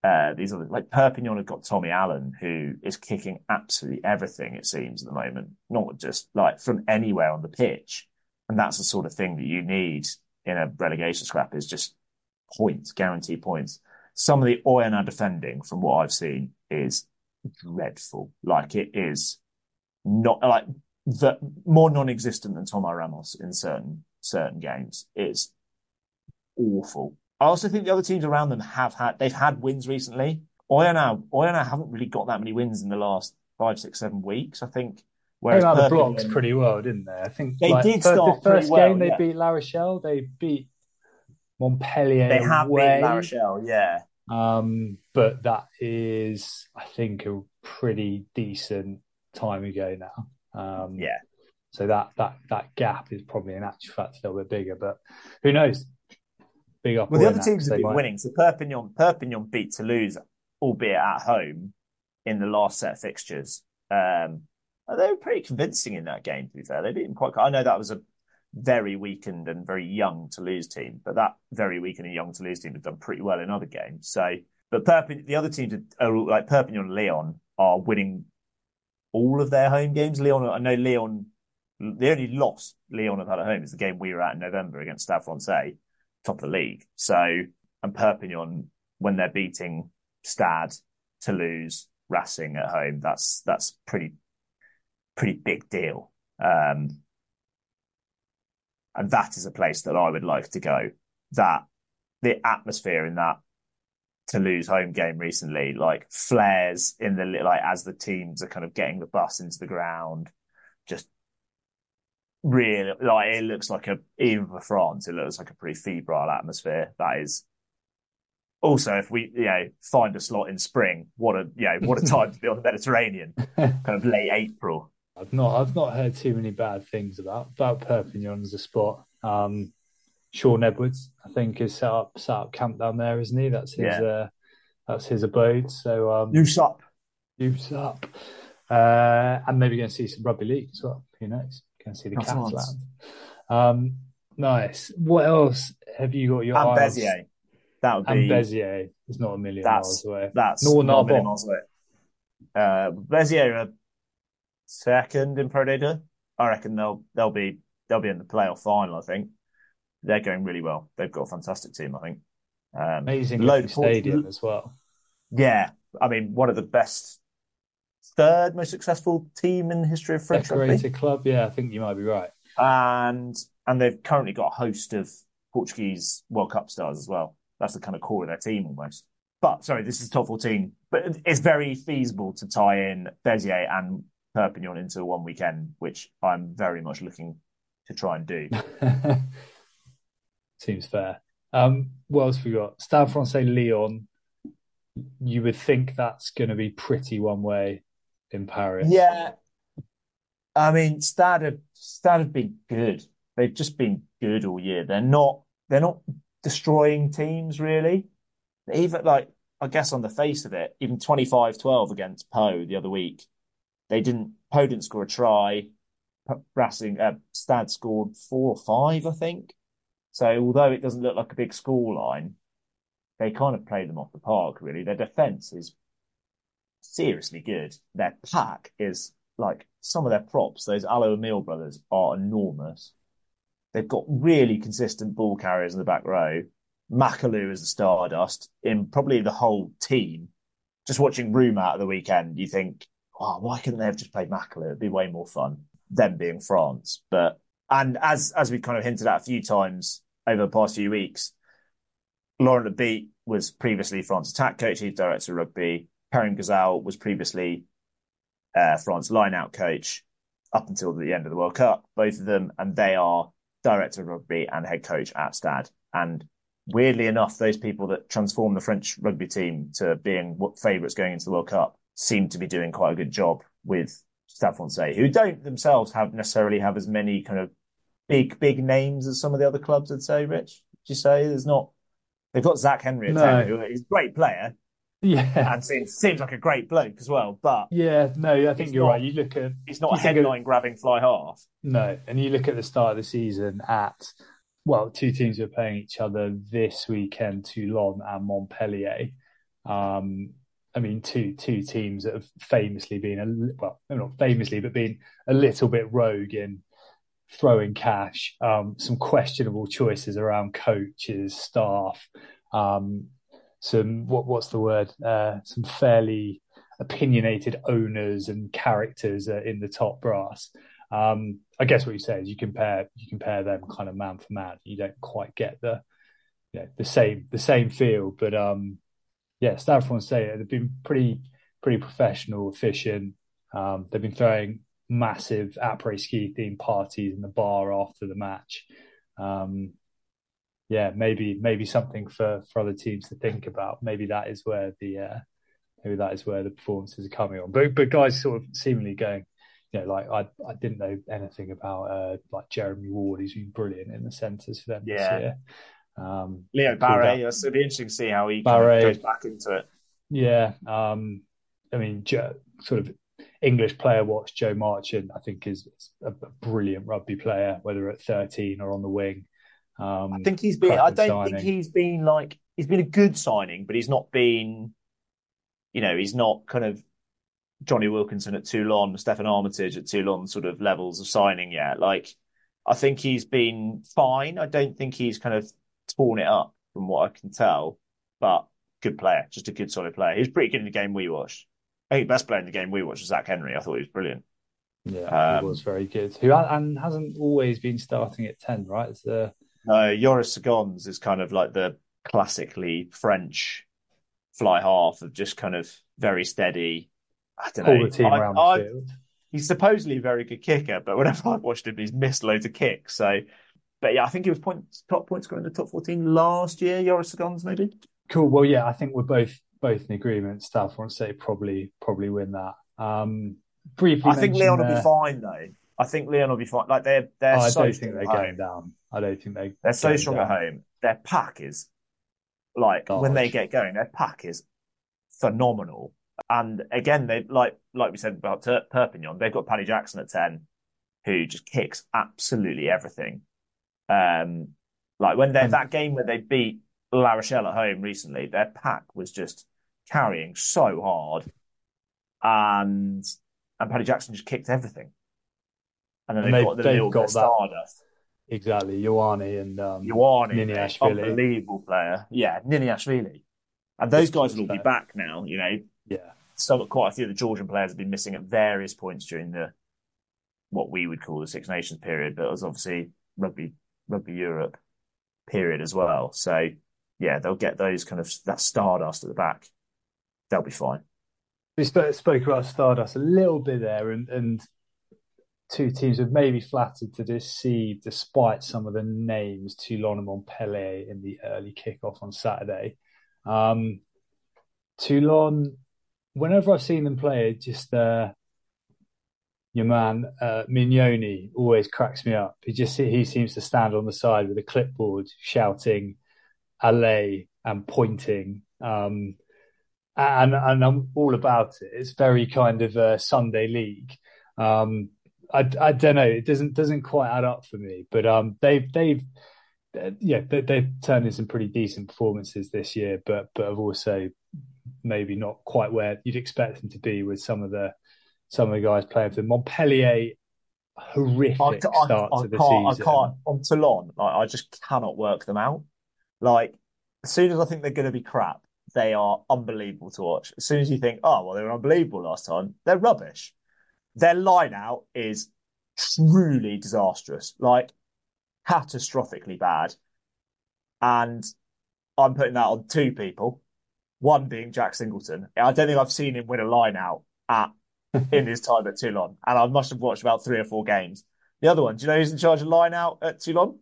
uh, these other, like Perpignan have got Tommy Allen, who is kicking absolutely everything, it seems, at the moment, not just like from anywhere on the pitch. And that's the sort of thing that you need in a relegation scrap, is just points, guaranteed points. Some of the Oyonnax defending, from what I've seen, is dreadful. Like, it is not like the more non-existent than Tomas Ramos in certain certain games. It's awful. I also think the other teams around them have had they've had wins recently. Oyonnax Oyonnax haven't really got that many wins in the last five, six, seven weeks, I think. Whereas came out of the Perpignan, blocks pretty well, didn't they? I think they like, did first, start the first pretty well, game they yeah. beat La Rochelle, they beat Montpellier They have away. beat La Rochelle, yeah. Um, but that is, I think, a pretty decent time ago now. Um, yeah. So that that that gap is probably in actual fact a little bit bigger, but who knows? Big up. Well, the other teams Oyonnax, have been might... winning. So Perpignan, Perpignan beat Toulouse, albeit at home, in the last set of fixtures. Um, they were pretty convincing in that game, to be fair. They beat them quite. I know that was a very weakened and very young Toulouse team, but that very weakened and young Toulouse team have done pretty well in other games. So, but Perpignan, the other teams are like Perpignan and Lyon are winning all of their home games. Lyon, I know Lyon, the only loss Lyon have had at home is the game we were at in November against Stade Francais, top of the league. So, and Perpignan, when they're beating Stade, Toulouse, Racing at home, that's that's pretty pretty big deal. Um, and that is a place that I would like to go. That the atmosphere in that Toulouse home game recently, like flares in the like as the teams are kind of getting the bus into the ground, just really like it looks like a even for France, it looks like a pretty febrile atmosphere. That is. Also, if we, you know, find a slot in spring, what a, you know, what a time to be on the Mediterranean, kind of late April. I've not, I've not heard too many bad things about about Perpignan as a spot. Um, Sean Edwards, I think, is set up set up camp down there, isn't he? That's his, yeah. uh, that's his abode. So, um, use up, use up, uh, and maybe going to see some rugby league as well. Who knows? Going to see the Catalans. Um, nice. What else have you got your and eyes? Bezier. That would be and Bezier is not a million miles away. That's Nor not a million miles away. Uh, Bezier are second in Pro D two. I reckon they'll they'll be they'll be in the playoff final. I think they're going really well. They've got a fantastic team. I think um, amazing load stadium Port- as well. Yeah, I mean one of the best, third most successful team in the history of French decorated rugby. club. Yeah, I think you might be right. And and they've currently got a host of Portuguese World Cup stars as well. That's the kind of core of their team almost. But sorry, this is top fourteen. But it's very feasible to tie in Bezier and Perpignan into one weekend, which I'm very much looking to try and do. Seems fair. Um, what else have we got? Stade Francais Lyon. You would think that's going to be pretty one way in Paris. Yeah. I mean, Stade have, Stade have been good. They've just been good all year. They're not, they're not destroying teams really. Even like, I guess on the face of it, even twenty-five twelve against Pau the other week, they didn't, Pau didn't score a try. Racing, uh, Stade scored four or five, I think. So although it doesn't look like a big score line, they kind of played them off the park really. Their defence is seriously good. Their pack is like, some of their props, those Allo Emile brothers are enormous. They've got really consistent ball carriers in the back row. Makalou is the stardust in probably the whole team. Just watching Rouma at the weekend, you think, oh, why couldn't they have just played Makalou? It'd be way more fun, them being France. But, and as, as we kind of hinted at a few times over the past few weeks, Laurent Lebitte was previously France attack coach. He's director of rugby. Perrin Gazal was previously uh, France line-out coach up until the end of the World Cup, both of them, and they are director of rugby and head coach at Stade. And weirdly enough, those people that transformed the French rugby team to being favourites going into the World Cup seem to be doing quite a good job with Stade Francais, who don't themselves have necessarily have as many kind of big, big names as some of the other clubs, I'd say, Rich. Would you say there's not? They've got Zach Henry at ten, who is a great player. Yeah. And seems, seems like a great bloke as well. But yeah, no, I think you're not, right. You look at he's not a headline grabbing fly half. No, and you look at the start of the season at, well, two teams who are playing each other this weekend, Toulon and Montpellier. Um, I mean, two two teams that have famously been a well, not famously, but been a little bit rogue in throwing cash. Um, some questionable choices around coaches, staff. Um, some what what's the word? Uh, some fairly opinionated owners and characters uh, in the top brass. Um, I guess what you say is you compare you compare them kind of man for man. You don't quite get the you know, the same the same feel, but um, yeah, Stanford State they've been pretty pretty professional, efficient. Um, they've been throwing massive après ski themed parties in the bar after the match. Um, yeah, maybe maybe something for, for other teams to think about. Maybe that is where the uh, maybe that is where the performances are coming on. But but guys sort of seemingly going, you know, like I I didn't know anything about uh, like Jeremy Ward. He's been brilliant in the centres for them Yeah. this year. Um, Leo Barre, it'll be interesting to see how he kind of goes back into it. Yeah, um, I mean, Joe, sort of English player watch Joe Marchant, I think is a, a brilliant rugby player, whether at thirteen or on the wing. Um, I think he's been. I don't signing. think he's been like he's been a good signing, but he's not been. You know, he's not kind of Johnny Wilkinson at Toulon, Stephen Armitage at Toulon sort of levels of signing yet. Like, I think he's been fine. I don't think he's kind of torn it up from what I can tell, but good player, just a good solid player. He was pretty good in the game we watched. I think the best player in the game we watched was Zach Henry. I thought he was brilliant. Yeah, um, he was very good. Who and hasn't always been starting at ten, right? It's the no, Joris Segons is kind of like the classically French fly half of just kind of very steady. I don't know. Pull the team I, around I, the field. He's supposedly a very good kicker, but whenever I've watched him, he's missed loads of kicks. So, but yeah, I think he was point, top point scorer in the top fourteen last year. Joris Segons, maybe. Cool. Well, yeah, I think we're both both in agreement. Staff want to say probably probably win that. Um, briefly, I think Leon uh, will be fine though. I think Leon will be fine. Like they're they're oh, so I don't think they're going home. down. I don't think they they're so strong down. at home. Their pack is like Large. When they get going, their pack is phenomenal. And again, they like like we said about Ter- Perpignan, they've got Paddy Jackson at ten, who just kicks absolutely everything. Um, like when they um, that game where they beat La Rochelle at home recently, their pack was just carrying so hard, and and Paddy Jackson just kicked everything. And then and they've, they've got the they've little got Stardust. Exactly, Ioane and um, Ioane, Niniashvili. Unbelievable player. Yeah, Niniashvili. And those guys will all be back now, you know. Yeah. So quite a few of the Georgian players have been missing at various points during the what we would call the Six Nations period, but it was obviously rugby rugby Europe period as well. So yeah, they'll get those kind of that Stardust at the back. They'll be fine. We spoke, spoke about Stardust a little bit there, and, and two teams have maybe flattered to deceive despite some of the names, Toulon and Montpellier in the early kickoff on Saturday. Um, Toulon, whenever I've seen them play, just uh, your man uh, Mignoni always cracks me up. He just he seems to stand on the side with a clipboard, shouting "Allez" and pointing, um, and and I'm all about it. It's very kind of a Sunday league. Um, I, I don't know. It doesn't doesn't quite add up for me, but um, they've they've yeah they, they've turned in some pretty decent performances this year, but but have also maybe not quite where you'd expect them to be with some of the some of the guys playing for them. Montpellier, horrific I, start I, I to the can't, season. I can't on Toulon. Like I just cannot work them out. Like as soon as I think they're going to be crap, they are unbelievable to watch. As soon as you think, oh well, they were unbelievable last time, they're rubbish. Their line out is truly disastrous, like catastrophically bad. And I'm putting that on two people. One being Jack Singleton. I don't think I've seen him win a line out at in his time at Toulon. And I must have watched about three or four games. The other one, do you know who's in charge of line out at Toulon?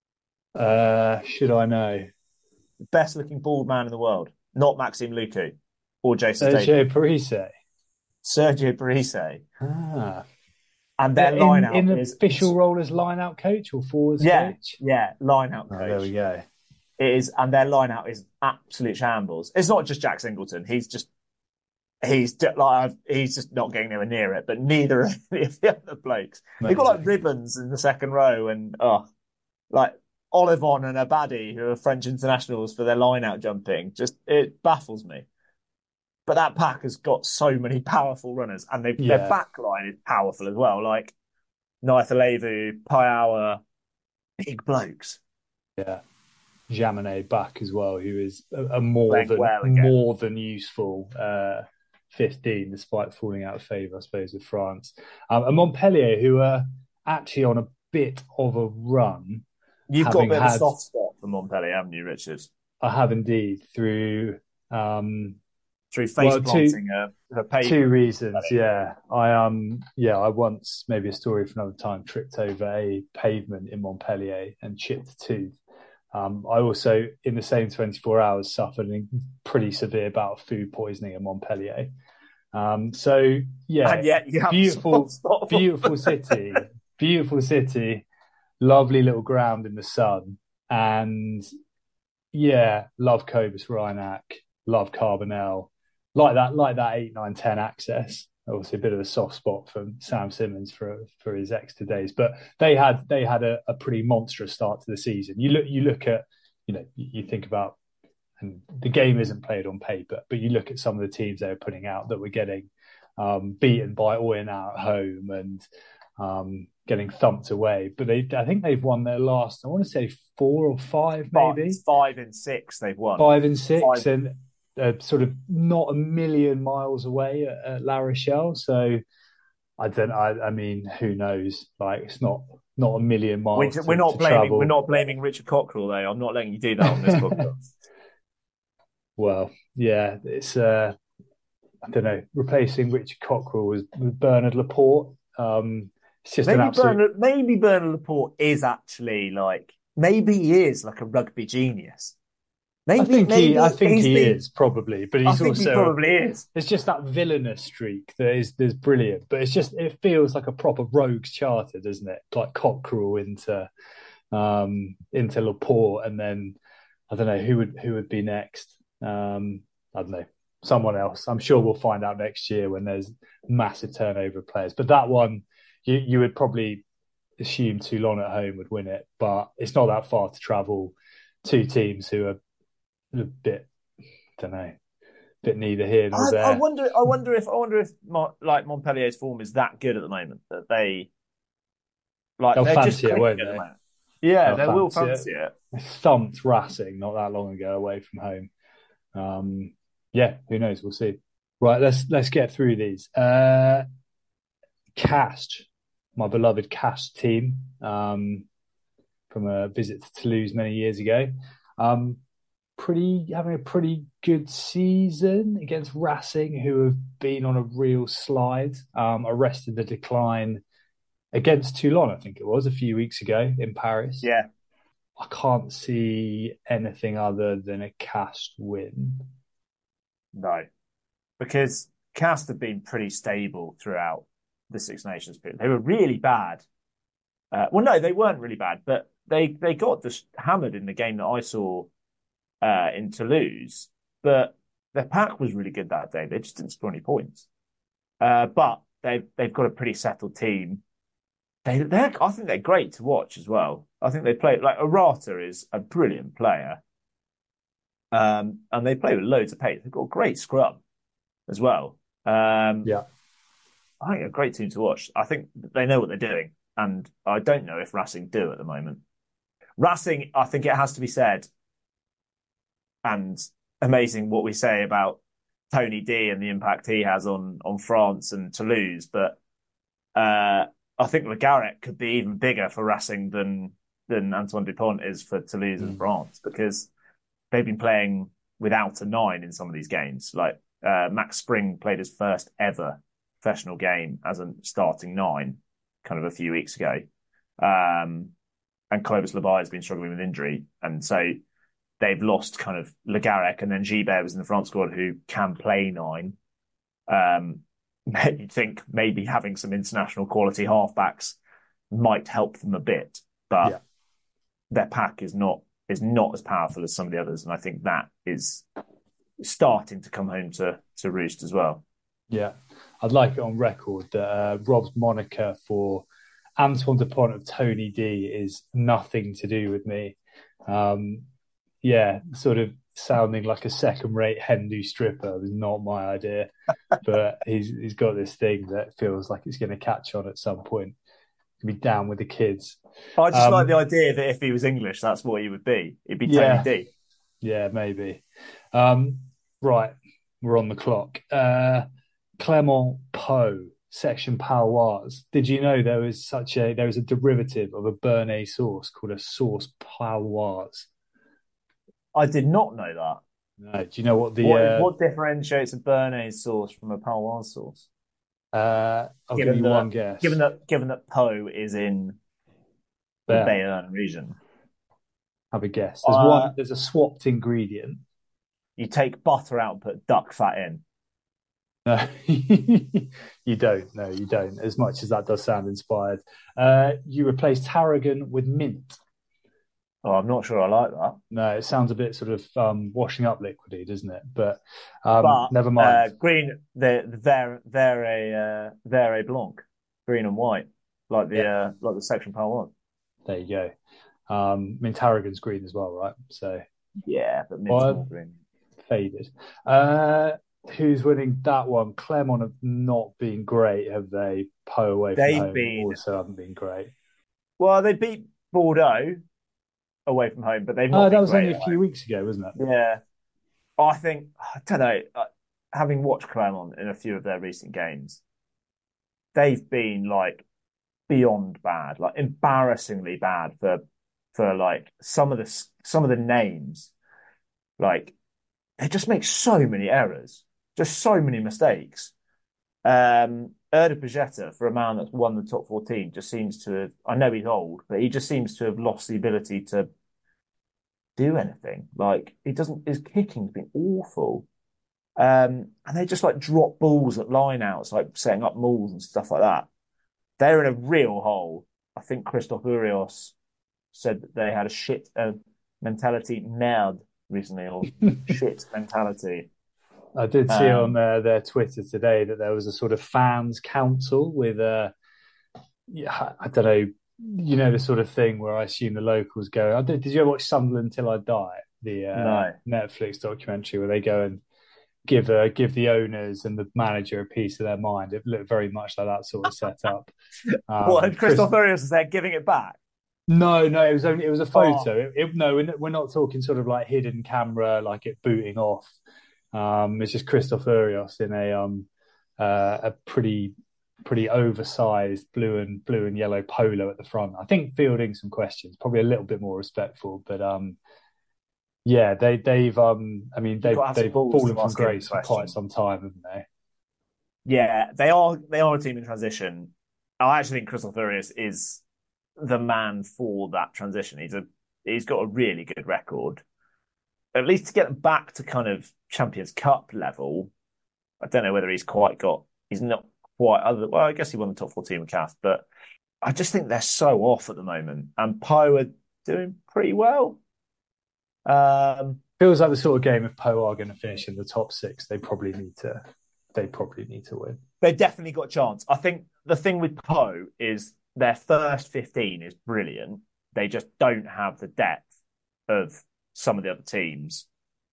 Uh, should I know? The best looking bald man in the world. Not Maxime Lucu or Jason Sergio Parise. Sergio Parise. Ah. And their in, line out in the is official role as line out coach or forwards yeah, coach? Yeah, line out coach. Oh, there we go. It is, and their line out is absolute shambles. It's not just Jack Singleton. He's just he's like he's just not getting anywhere near it. But neither of any of the other blokes. They've got like ribbons in the second row, and oh, like Olivon and Abadi, who are French internationals for their line out jumping. Just it baffles me. but that pack has got so many powerful runners, and they, Yeah. their back line is powerful as well. Like Naithalevu, Paiawa, big blokes. Yeah. Jaminet back as well, who is a, a more Playing than well again. more than useful uh, fifteen, despite falling out of favour, I suppose, with France. Um, and Montpellier, who are actually on a bit of a run. You've got a bit had, of a soft spot for Montpellier, haven't you, Richard? I have indeed, through um, through face well, planting two, her, her pavement. Two reasons, yeah. I um, yeah, I once, maybe a story for another time, tripped over a pavement in Montpellier and chipped a tooth. Um, I also, in the same twenty-four hours, suffered a pretty severe bout of food poisoning in Montpellier. Um, so, yeah, and yet you have beautiful, beautiful city, beautiful city, lovely little ground in the sun. And, yeah, love Cobus Reinach, love Carbonell, like that, like that eight, nine, ten access. Obviously, a bit of a soft spot for Sam Simmonds for for his extra days, but they had they had a, a pretty monstrous start to the season. You look you look at you know you, you think about, and the game isn't played on paper, but you look at some of the teams they were putting out that were getting um, beaten by Oyonnax at home and um, getting thumped away. But they, I think they've won their last, I want to say four or five, maybe five, five and six. They've won five and six, five. and. Uh, sort of not a million miles away at, at La Rochelle, so I don't. I, I mean, who knows? Like, it's not not a million miles. We're, to, we're not to blaming. travel. We're not blaming Richard Cockerell, though. I'm not letting you do that on this podcast. Well, yeah, it's. Uh, I don't know. Replacing Richard Cockerell was with Bernard Laporte. Um, it's just maybe an absolute. Bernard, maybe Bernard Laporte is actually like. Maybe he is like a rugby genius. Maybe, I think maybe he, I think he been, is probably, but he's I think also he probably is. It's just that villainous streak that is, is brilliant, but it's just it feels like a proper rogues charter, doesn't it? Like Cockerell into um, into Laporte, and then I don't know who would who would be next. Um, I don't know, someone else. I'm sure we'll find out next year when there's massive turnover of players. But that one, you you would probably assume Toulon at home would win it, but it's not that far to travel. Two teams who are a bit, I don't know, bit neither here nor I, there. I wonder. I wonder if I wonder if like Montpellier's form is that good at the moment that they like They'll they're fancy just it, won't at the they? moment. Yeah, They'll they will fancy fancy it. it. Thumped Racing not that long ago away from home. Um, yeah, who knows? We'll see. Right, let's let's get through these. Uh, Castres, my beloved Castres team, um, from a visit to Toulouse many years ago. Um, pretty having a pretty good season against Racing, who have been on a real slide. Um, arrested the decline against Toulon, I think it was, a few weeks ago in Paris. Yeah. I can't see anything other than a Castres win. No, because Castres have been pretty stable throughout the Six Nations period. They were really bad. Uh, well, no, they weren't really bad, but they, they got just hammered in the game that I saw uh, in Toulouse. But their pack was really good that day. They just didn't score any points. Uh, but they've they've got a pretty settled team. They they I think they're great to watch as well. I think they play like Arata is a brilliant player. Um, and they play with loads of pace. They've got a great scrum as well. Um, yeah, I think a great team to watch. I think they know what they're doing, and I don't know if Racing do at the moment. Racing, I think it has to be said, and amazing what we say about Tony D and the impact he has on on France and Toulouse, but uh, I think Le Garrec could be even bigger for Racing than than Antoine Dupont is for Toulouse mm. and France, because they've been playing without a nine in some of these games. Like uh, Max Spring played his first ever professional game as a starting nine, kind of a few weeks ago, um, and Clovis Labai has been struggling with injury, and so they've lost kind of Le Garrec, and then Gilbert was in the France squad who can play nine. Um, you'd think maybe having some international quality halfbacks might help them a bit, but yeah. their pack is not is not as powerful as some of the others, and I think that is starting to come home to to roost as well. Yeah, I'd like it on record that uh, Rob's moniker for Antoine Dupont of Tony D is nothing to do with me. Um, yeah, sort of sounding like a second-rate Hindu stripper was not my idea. But he's he's got this thing that feels like it's going to catch on at some point. Be down with the kids. I just um, like the idea that if he was English, that's what he would be. He'd be yeah, Tony D. Yeah, maybe. Um, right, we're on the clock. Uh, Clement Poe, section Paloise. Did you know there was such a there was a derivative of a Béarnaise sauce called a sauce Paloise? I did not know that. No, do you know what the What, uh, what differentiates a Béarnaise sauce from a Paloise sauce? Uh, I'll given give you that, one guess. Given that, given that Pau is in the Yeah. Bayern region, have a guess. There's uh, one. There's a swapped ingredient. You take butter out and put duck fat in. No, you don't. No, you don't. As much as that does sound inspired, uh, you replace tarragon with mint. Oh, I'm not sure I like that. No, it sounds a bit sort of um, washing up liquidy, doesn't it? But, um, but never mind. Uh, green, the the Vert Vert uh, Vert Blanc, green and white, like the yeah. uh, like the section Paloise. There you go. Um, I mean, tarragon's green as well, right? So yeah, but mint's well, more green. Faded. Uh, who's winning that one? Clermont have not been great, have they? Pau away from They've home been, also haven't been great. Well, they beat Bordeaux away from home, but they've not. Oh, been that was great only a few home. weeks ago, wasn't it? Yeah, I think I don't know. Having watched Clermont in a few of their recent games, they've been like beyond bad, like embarrassingly bad for for like some of the some of the names. Like they just make so many errors, just so many mistakes. Um, Erda Pagetta, for a man that's won the top fourteen, just seems to have, I know he's old, but he just seems to have lost the ability to do anything. Like he doesn't, his kicking's been awful. Um, and they just like drop balls at line outs, like setting up mauls and stuff like that. They're in a real hole. I think Christophe Urios said that they had a shit uh, mentality merde recently, or shit mentality. I did see um, on uh, their Twitter today that there was a sort of fans council with, uh, yeah, I don't know, you know, the sort of thing where I assume the locals go. I did, did you ever watch Sunderland Till I Die, the uh, no. Netflix documentary where they go and give uh, give the owners and the manager a piece of their mind? It looked very much like that sort of setup. Um, what, and Christophe Urios is there giving it back? No, no, it was only it was a photo. Oh. It, it, no, we're not talking sort of like hidden camera, like it booting off. Um, it's just Christophe Urios in a um uh, a pretty pretty oversized blue and blue and yellow polo at the front. I think fielding some questions, probably a little bit more respectful, but um yeah, they they've um I mean they've they've fallen from grace for quite some time, haven't they? Yeah, they are they are a team in transition. I actually think Christophe Urios is the man for that transition. He's a he's got a really good record. At least to get them back to kind of Champions Cup level. I don't know whether he's quite got. He's not quite. Other well, I guess he won the top fourteen with C A F, but I just think they're so off at the moment. And Pau are doing pretty well. Um, Feels like the sort of game if Pau are going to finish in the top six, they probably need to. They probably need to win. They've definitely got a chance. I think the thing with Pau is their first fifteen is brilliant. They just don't have the depth of some of the other teams,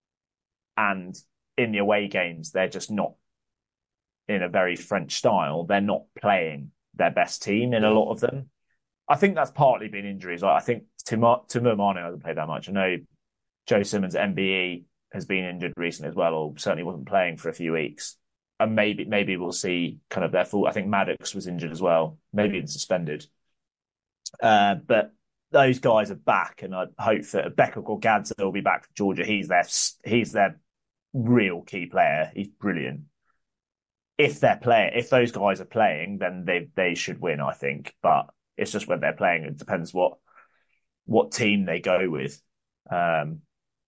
and in the away games, they're just not, in a very French style, they're not playing their best team in a lot of them. I think that's partly been injuries. Like, I think Timur Mane hasn't played that much. I know Joe Simmons, M B E, has been injured recently as well, or certainly wasn't playing for a few weeks. And maybe maybe we'll see kind of their full. I think Maddox was injured as well, maybe even suspended. Uh, but those guys are back, and I hope that Becca Gorgadze will be back for Georgia. He's their he's their real key player. He's brilliant. If they're playing, if those guys are playing, then they they should win, I think. But it's just when they're playing. It depends what what team they go with. Um,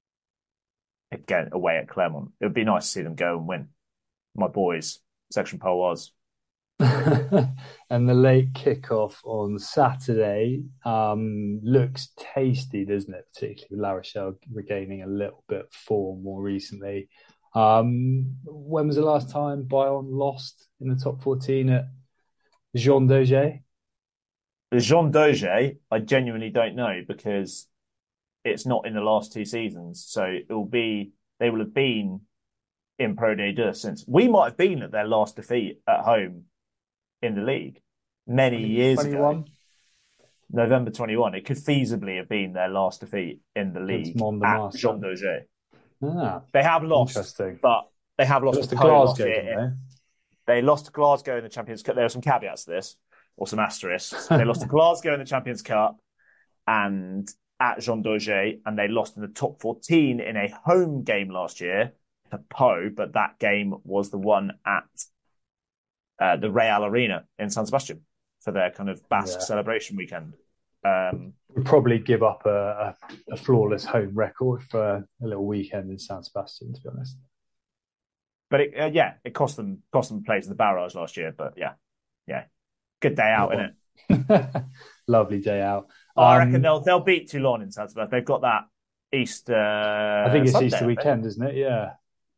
again, away at Clermont, it would be nice to see them go and win. My boys, Section Paloise. And the late kickoff on Saturday um, looks tasty, doesn't it? Particularly with La Rochelle regaining a little bit of form more recently. Um, when was the last time Bayonne lost in the top fourteen at Jean Daugé? The Jean Daugé, I genuinely don't know, because it's not in the last two seasons. So it will be, they will have been in Pro D two since we might have been at their last defeat at home in the league many years ago. November twenty-one. It could feasibly have been their last defeat in the league at Jean Daugé. Ah, they have lost, but they have lost, lost to Glasgow. They? they lost to Glasgow in the Champions Cup. There are some caveats to this, or some asterisks. They lost to Glasgow in the Champions Cup and at Jean Daugé, and they lost in the top fourteen in a home game last year to Pau, but that game was the one at uh, the Real Arena in San Sebastian for their kind of Basque yeah. celebration weekend. Um, We'd probably give up a, a, a flawless home record for a little weekend in San Sebastian, to be honest. But it, uh, yeah, it cost them cost them a place in the barrage last year. But yeah, yeah, good day out, isn't it? Lovely day out. Oh, um, I reckon they'll they'll beat Toulon in San Sebastian. They've got that Easter. I think it's Sunday, Easter weekend, isn't it? Yeah.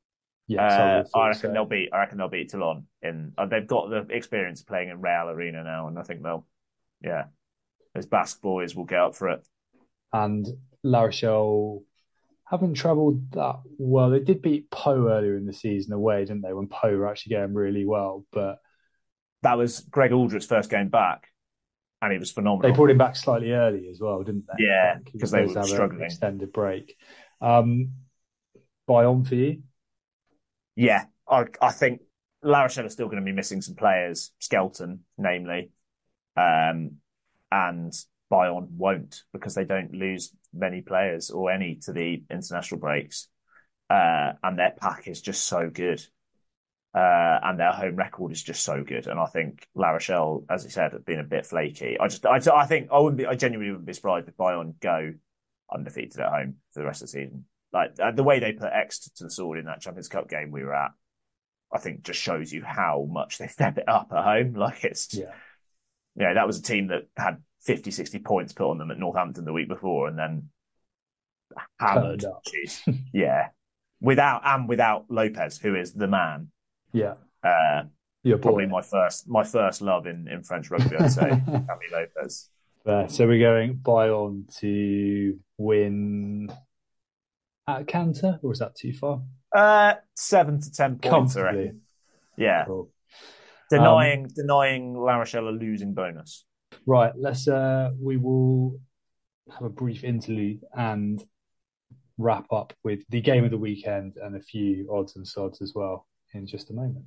Yeah, uh, I reckon so. they'll beat. I reckon they'll beat Toulon. In uh, they've got the experience of playing in Real Arena now, and I think they'll. Yeah, those Basque boys will get up for it. And La Rochelle haven't travelled that well. They did beat Pau earlier in the season away, didn't they? When Pau were actually going really well, but that was Greg Aldrich's first game back, and he was phenomenal. They brought him back slightly early as well, didn't they? Yeah, because they were struggling. An extended break. Um, Bayonne for you? Yeah, I, I think La Rochelle are still going to be missing some players, Skelton, namely, um, and Bayonne won't because they don't lose many players or any to the international breaks. Uh, and their pack is just so good. Uh, and their home record is just so good. And I think La Rochelle, as I said, have been a bit flaky. I just, I, I think I wouldn't be, I genuinely wouldn't be surprised if Bayonne go undefeated at home for the rest of the season. Like uh, the way they put X to the sword in that Champions Cup game we were at, I think just shows you how much they step it up at home. Like it's, yeah, you know, that was a team that had fifty, sixty points put on them at Northampton the week before and then hammered. yeah. Without, and without Lopez, who is the man. Yeah. Uh, probably my first, my first love in, in French rugby, I'd say, Camille Lopez. Uh, so we're going Bayonne to win at Cantor, or is that too far? Uh, seven to ten points, I reckon. Yeah. Cool. Denying, um, denying La Rochelle a losing bonus. Right. Let's, uh, we will have a brief interlude and wrap up with the game of the weekend and a few odds and sods as well in just a moment.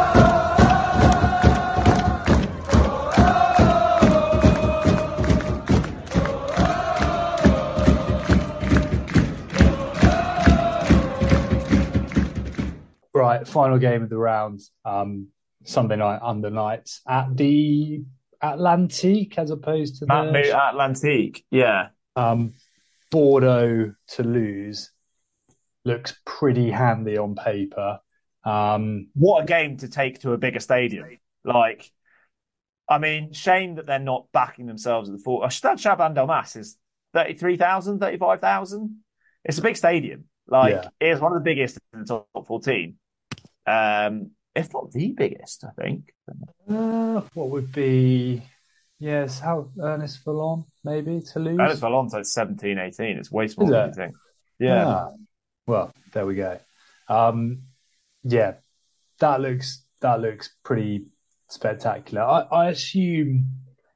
Right, final game of the round, um, Sunday night under nights at the Atlantique as opposed to the Atlantique, yeah. Um, Bordeaux Toulouse looks pretty handy on paper. Um, what a game to take to a bigger stadium! Like, I mean, shame that they're not backing themselves at the four. Stade Chaban-Delmas is thirty-three thousand, thirty-five thousand. It's a big stadium. Like, yeah. It's one of the biggest in the top fourteen. Um, if not the biggest, I think. Uh, what would be, yes, how Ernest Vallon, maybe, Toulouse? Ernest Vallon's like seventeen, eighteen. It's way smaller than you think. Yeah. Ah, well, there we go. Um, yeah, that looks that looks pretty spectacular. I, I assume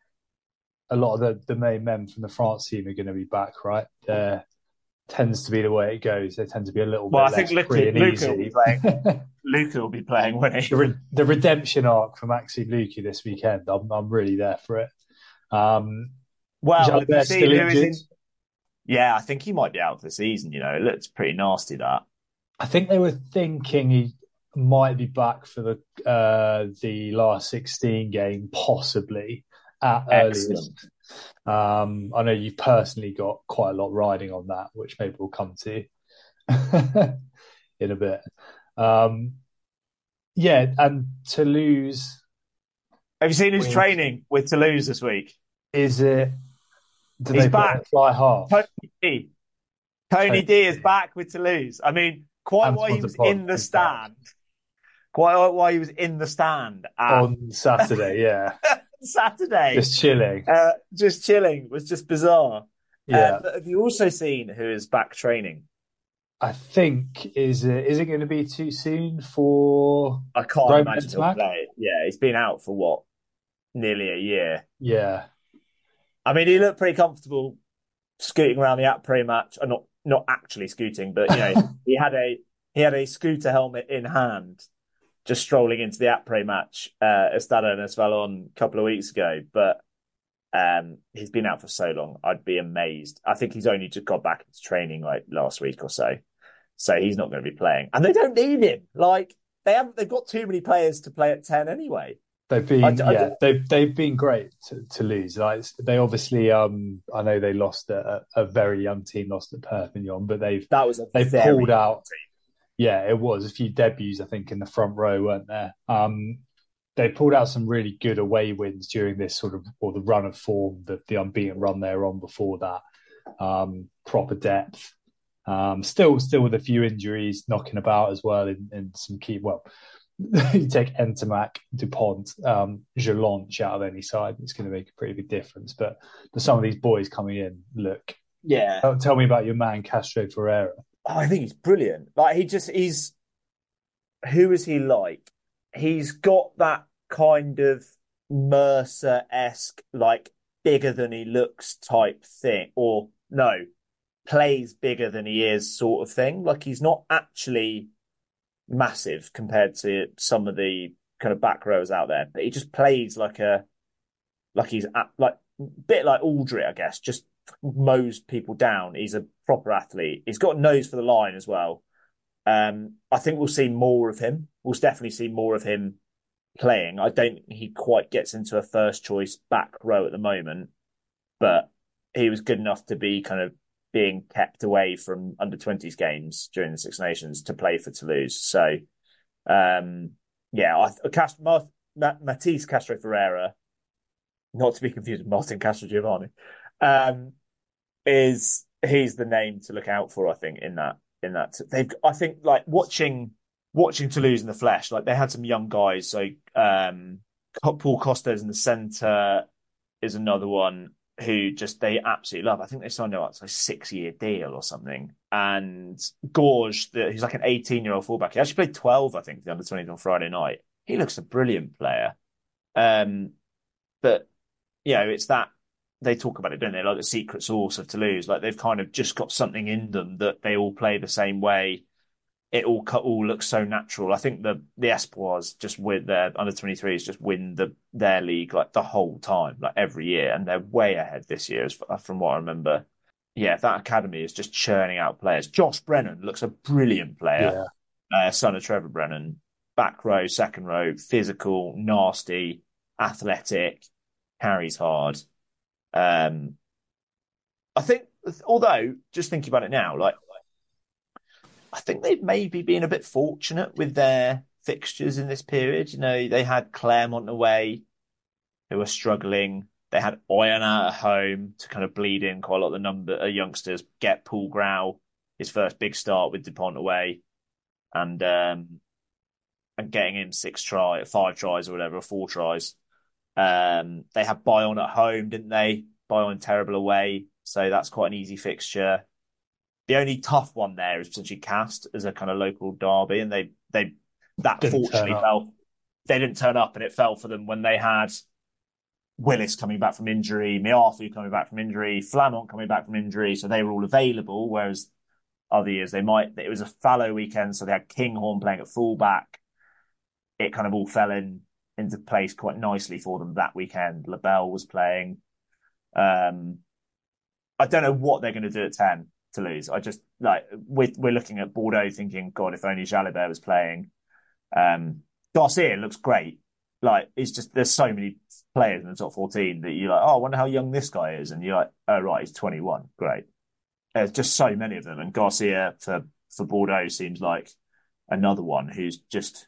a lot of the, the main men from the France team are going to be back, right? There tends to be the way it goes. They tend to be a little well, bit I less think free Luca, and Luca easy. Will be playing. Luca will be playing, won't he? The, re- the redemption arc for Maxime Lucu this weekend. I'm I'm really there for it. Um, well, if see who is in... yeah, I think he might be out for the season. You know, it looks pretty nasty. That I think they were thinking he might be back for the uh, the last sixteen game, possibly at earliest. Um, I know you've personally got quite a lot riding on that, which maybe we'll come to in a bit. Um, yeah, and Toulouse. Have you seen his with, training with Toulouse this week? Is it? Do He's they back. Fly half? Tony D. Tony, Tony D is back with Toulouse. I mean, quite why he was in the stand. Back. Quite why he was in the stand at... on Saturday. Yeah. Saturday, just chilling, uh, just chilling was just bizarre. Uh, Yeah. but have you also seen who is back training? I think is it, is it going to be too soon for I can't Roman imagine he'll Ntamack? play. Yeah, he's been out for what, nearly a year. Yeah, I mean, he looked pretty comfortable scooting around the après match, or not not actually scooting, but you know, he had a he had a scooter helmet in hand, just strolling into the après match, uh, Estada and Esvalon a couple of weeks ago. But um, he's been out for so long, I'd be amazed. I think he's only just got back into training like last week or so, so he's not going to be playing, and they don't need him. Like they have, they've got too many players to play at ten anyway. they've I, been I, yeah they've they've been great to, to lose. Like they obviously um I know they lost a, a very young team, lost at Perpignan, but they've that was a they've pulled very out. Yeah, it was a few debuts I think in the front row, weren't there? Um, they pulled out some really good away wins during this sort of or the run of form, the the unbeaten run they were on before that. Um, proper depth. Um, still, still with a few injuries knocking about as well in, in some key. Well, you take Ntamack, Dupont, um, Jelonch out of any side, it's going to make a pretty big difference. But for some of these boys coming in, look, yeah. tell, tell me about your man Castro Ferreira. Oh, I think he's brilliant. Like he just he's who is he like? He's got that kind of Mercer esque, like bigger than he looks type thing, or no, plays bigger than he is sort of thing. Like he's not actually massive compared to some of the kind of back rows out there, but he just plays like a like he's at, like a bit like Aldrit, I guess, just mows people down. He's a proper athlete. He's got a nose for the line as well. Um, I think we'll see more of him. We'll definitely see more of him playing. I don't think he quite gets into a first choice back row at the moment, but he was good enough to be kind of being kept away from under twenties games during the Six Nations to play for Toulouse. So, um, yeah, I, Cast, Matisse Castro Ferreira, not to be confused with Martin Castro Giovanni, um, is he's the name to look out for. I think in that in that they've. I think like watching watching Toulouse in the flesh. Like they had some young guys. So um, Paul Costes in the centre is another one who just they absolutely love. I think they signed him up to a six year deal or something. And Gorge, the, who's like an eighteen year old fullback, he actually played twelve, I think, the under twenties on Friday night. He looks a brilliant player. Um, but you know, it's that they talk about it, don't they? Like the secret sauce of Toulouse. Like they've kind of just got something in them that they all play the same way. It all all looks so natural. I think the the Espoirs just with their under twenty-threes just win the their league like the whole time, like every year, and they're way ahead this year as, from what I remember. Yeah, that academy is just churning out players. Josh Brennan looks a brilliant player, Yeah, uh, son of Trevor Brennan. Back row, second row, physical, nasty, athletic, carries hard. Um, I think, although just thinking about it now, like I think they've maybe been a bit fortunate with their fixtures in this period. You know, they had Claremont away, who were struggling. They had Oyonnax at home to kind of bleed in quite a lot of the number of youngsters. Get Paul Grau his first big start with Dupont away, and um, and getting in six try, five tries or whatever, or four tries. Um, they had Bayonne at home, didn't they? Bayonne terrible away, so that's quite an easy fixture. The only tough one there is potentially Cast as a kind of local derby, and they they that didn't fortunately fell. They didn't turn up, and it fell for them when they had Willis coming back from injury, Miafu coming back from injury, Flamont coming back from injury, so they were all available. Whereas other years they might. It was a fallow weekend, so they had Kinghorn playing at fullback. It kind of all fell in into place quite nicely for them that weekend. LaBelle was playing. Um, I don't know what they're going to do at ten. Toulouse. I just like we're we're looking at Bordeaux, thinking, God, if only Jalibert was playing. Um, Garcia looks great. Like it's just there's so many players in the top fourteen that you're like, oh, I wonder how young this guy is, and you're like, oh right, he's twenty-one. Great. There's just so many of them, and Garcia for for Bordeaux seems like another one who's just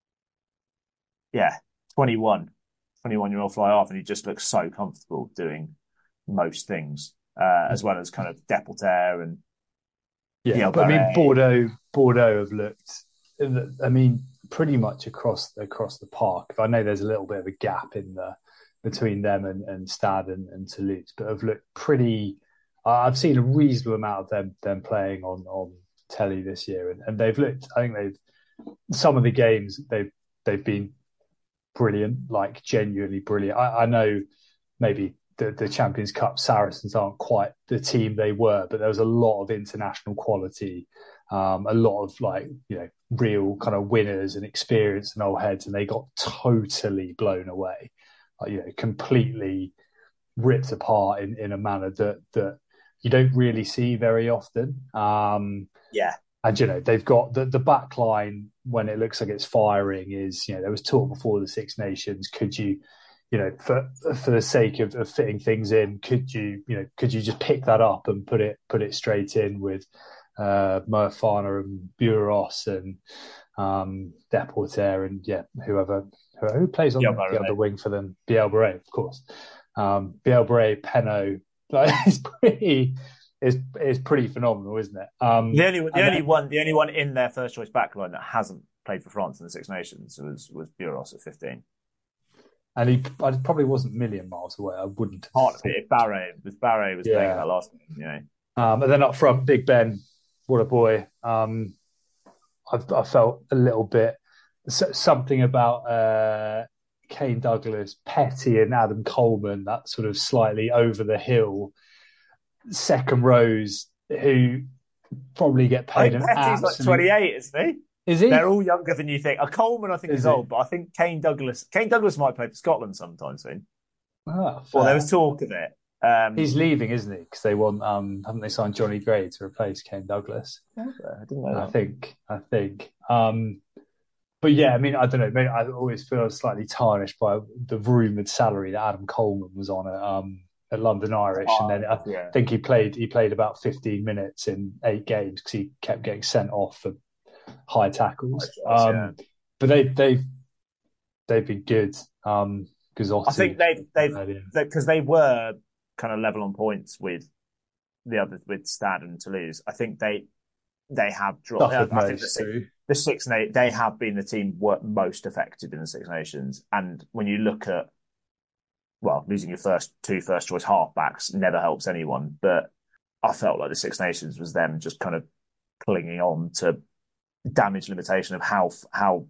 yeah, twenty-one, twenty-one year old fly off, and he just looks so comfortable doing most things. Uh, as well as kind of Deporter and yeah. But I mean, Bordeaux, Bordeaux have looked. I mean, pretty much across across the park. I know there's a little bit of a gap in the between them and, and Stade and, and Toulouse, but have looked pretty I've seen a reasonable amount of them them playing on on telly this year, and, and they've looked. I think they've some of the games they've they've been brilliant, like genuinely brilliant. I, I know maybe the, the Champions Cup Saracens aren't quite the team they were, but there was a lot of international quality, um, a lot of like, you know, real kind of winners and experience and old heads, and they got totally blown away, like, you know, completely ripped apart in, in a manner that that you don't really see very often. Um, yeah. And, you know, they've got the, the back line when it looks like it's firing is, you know, there was talk before the Six Nations. Could you, you know, for for the sake of, of fitting things in, could you, you know, could you just pick that up and put it put it straight in with uh, Moefana and Buros and um, Deporter and, yeah, whoever, who, who plays on Biel the other wing for them? Biel Barret, of course. Um, Biel Barret, Penaud, like, it's pretty... is is pretty phenomenal, isn't it? Um, the only the only then, one the only one in their first choice backline that hasn't played for France in the Six Nations was was Buros at fifteen. And he I probably wasn't a million miles away. I wouldn't. Part of it, if Barret, if Barret was yeah. playing that last game, you know. Um, and then up front, Big Ben, what a boy. Um, I've, I felt a little bit something about uh, Kane Douglas, Petty, and Adam Coleman. That sort of slightly over the hill. Second rows who probably get paid an Petty's absolute... like twenty-eight, isn't he? Is he? They're all younger than you think. Uh, Coleman, I think, is, is old, but I think Kane Douglas Kane Douglas might play for Scotland sometime soon. Oh, well, there was talk of it. Um, He's leaving, isn't he? Because they want, um, haven't they signed Johnny Gray to replace Kane Douglas? I didn't know that. I think, I think. Um, but yeah, I mean, I don't know. Maybe I always feel slightly tarnished by the rumoured salary that Adam Coleman was on at um, at London Irish, oh, and then I yeah. think he played he played about fifteen minutes in eight games because he kept getting sent off for high tackles. Choice, um, yeah. But they they've they've been good. Um, I think they've they've because they, they were kind of level on points with the others, with Stade and Toulouse. I think they they have dropped. I, I think the six, the six they have been the team were most affected in the Six Nations. And when you look at, well, losing your first two first choice halfbacks never helps anyone. But I felt like the Six Nations was them just kind of clinging on to damage limitation of how how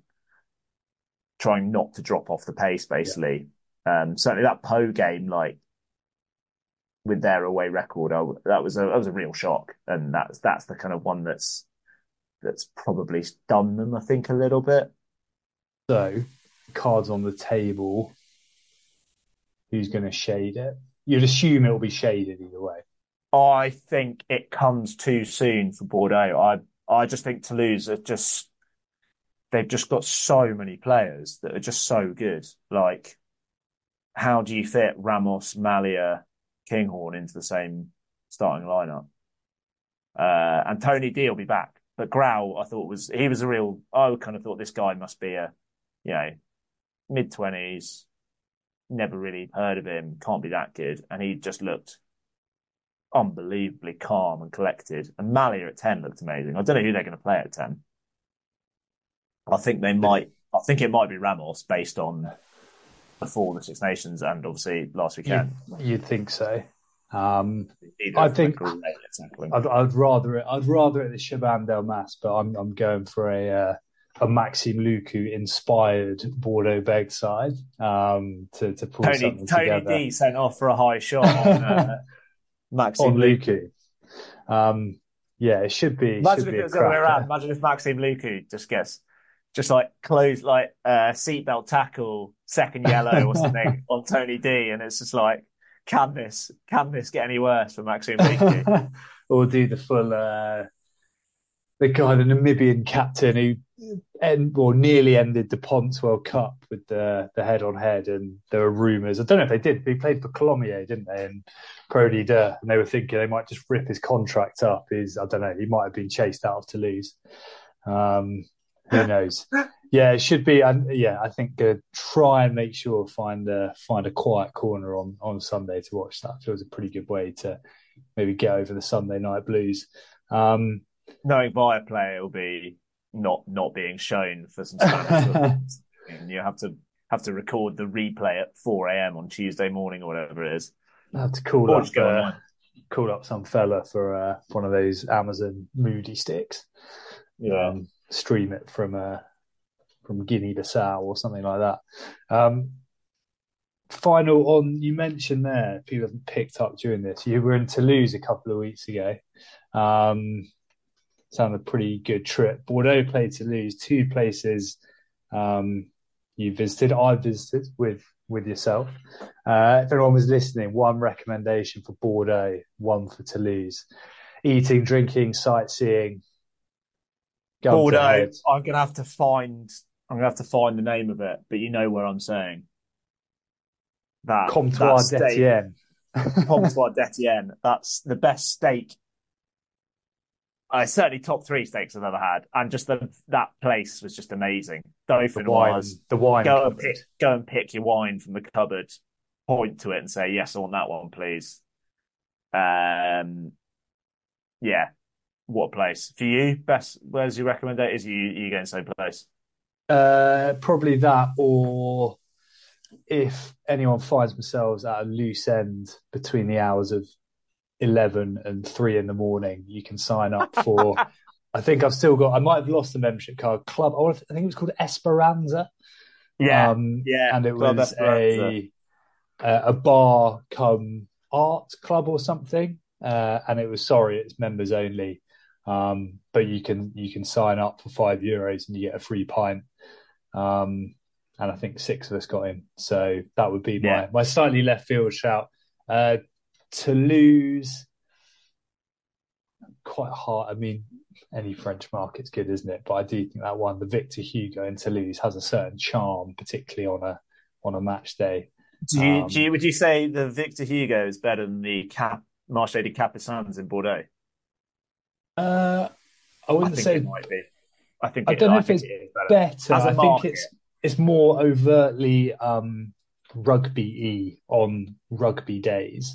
trying not to drop off the pace, basically. Yeah. Um, certainly that Po game, like with their away record, I, that was a that was a real shock, and that's that's the kind of one that's that's probably done them, I think, a little bit. So, cards on the table. Who's going to shade it? You'd assume it will be shaded either way. I think it comes too soon for Bordeaux. I I just think Toulouse are just they've just got so many players that are just so good. Like, how do you fit Ramos, Malia, Kinghorn into the same starting lineup? Uh, and Tony D will be back. But Grau, I thought was, he was a real, I kind of thought this guy must be a, you know, mid twenties, never really heard of him, can't be that good. And he just looked unbelievably calm and collected. And Malia at ten looked amazing. I don't know who they're going to play at ten. I think they might, I think it might be Ramos based on before the Six Nations and obviously last weekend. You'd, you'd think so. Um, I think I'd, I'd rather it. I'd rather it the Shaban Delmas, but I'm I'm going for a uh, a Maxime Lucu inspired Bordeaux Bègles side um, to to pull Tony, something Tony together. Tony D sent off for a high shot on uh, Maxime Lucu. Um, yeah, it should be. Imagine should if be it was the other way around. Imagine if Maxime Lucu just gets just like close like uh, seatbelt tackle, second yellow or something on Tony D, and it's just like. Can this, can this get any worse for Maxime Lucu? Or do the full, uh, the guy, the Namibian captain who end, or nearly ended the Ponce World Cup with the the head on head, and there were rumours. I don't know if they did. They played for Colomiers, didn't they? And Pro Leader, and they were thinking they might just rip his contract up. Is I don't know. He might have been chased out of Toulouse. Um, who knows? Yeah, it should be. And yeah, I think uh, try and make sure find a find a quiet corner on, on Sunday to watch that. Feels a pretty good way to maybe get over the Sunday night blues. Um, Knowing Viaplay, it'll be not not being shown for some Spanish. And you have to have to record the replay at four a.m. on Tuesday morning or whatever it is. I have to call up. Uh, called up some fella for uh, one of those Amazon Moody sticks. Yeah. Um, stream it from uh, from Guinea-Bissau or something like that. Um, final on, you mentioned there, people haven't picked up during this. You were in Toulouse a couple of weeks ago. Um, sounded a pretty good trip. Bordeaux played Toulouse, two places um, you visited. I visited with with yourself. Uh, if anyone was listening, one recommendation for Bordeaux, one for Toulouse. Eating, drinking, sightseeing. Gun to Bordeaux. head. I'm gonna have to find. I'm gonna have to find the name of it, but you know where I'm saying. That Comptoir that d'Etienne. Comptoir d'Etienne. That's the best steak. Uh, certainly top three steaks I've ever had, and just the, that place was just amazing. The wine, Dauphinoise. the wine. Go cupboard. and pick, go and pick your wine from the cupboard. Point to it and say, "Yes, I want that one, please." Um, yeah, what a place for you? Best. Where's your recommendation? Is you you going same place? Uh, probably that, or if anyone finds themselves at a loose end between the hours of eleven and three in the morning, you can sign up for. I think I've still got. I might have lost the membership card. Club. I think it was called Esperanza. Yeah, um, yeah. and it Club was Esperanza. a a bar come art club or something. Uh, and it was sorry, it's members only. Um, but you can you can sign up for five euros and you get a free pint. Um, and I think six of us got in. So that would be my Yeah. my slightly left field shout. Uh, Toulouse, quite hard. I mean, any French market's good, isn't it? But I do think that one, the Victor Hugo in Toulouse, has a certain charm, particularly on a on a match day. Do you, Um, do you, would you say the Victor Hugo is better than the Cap Marché de Capucins in Bordeaux? uh, I I wouldn't think say. it might be. I think I it, don't know I if think it's it is better. better. As a I think market. it's it's more overtly um, rugby-y on rugby days.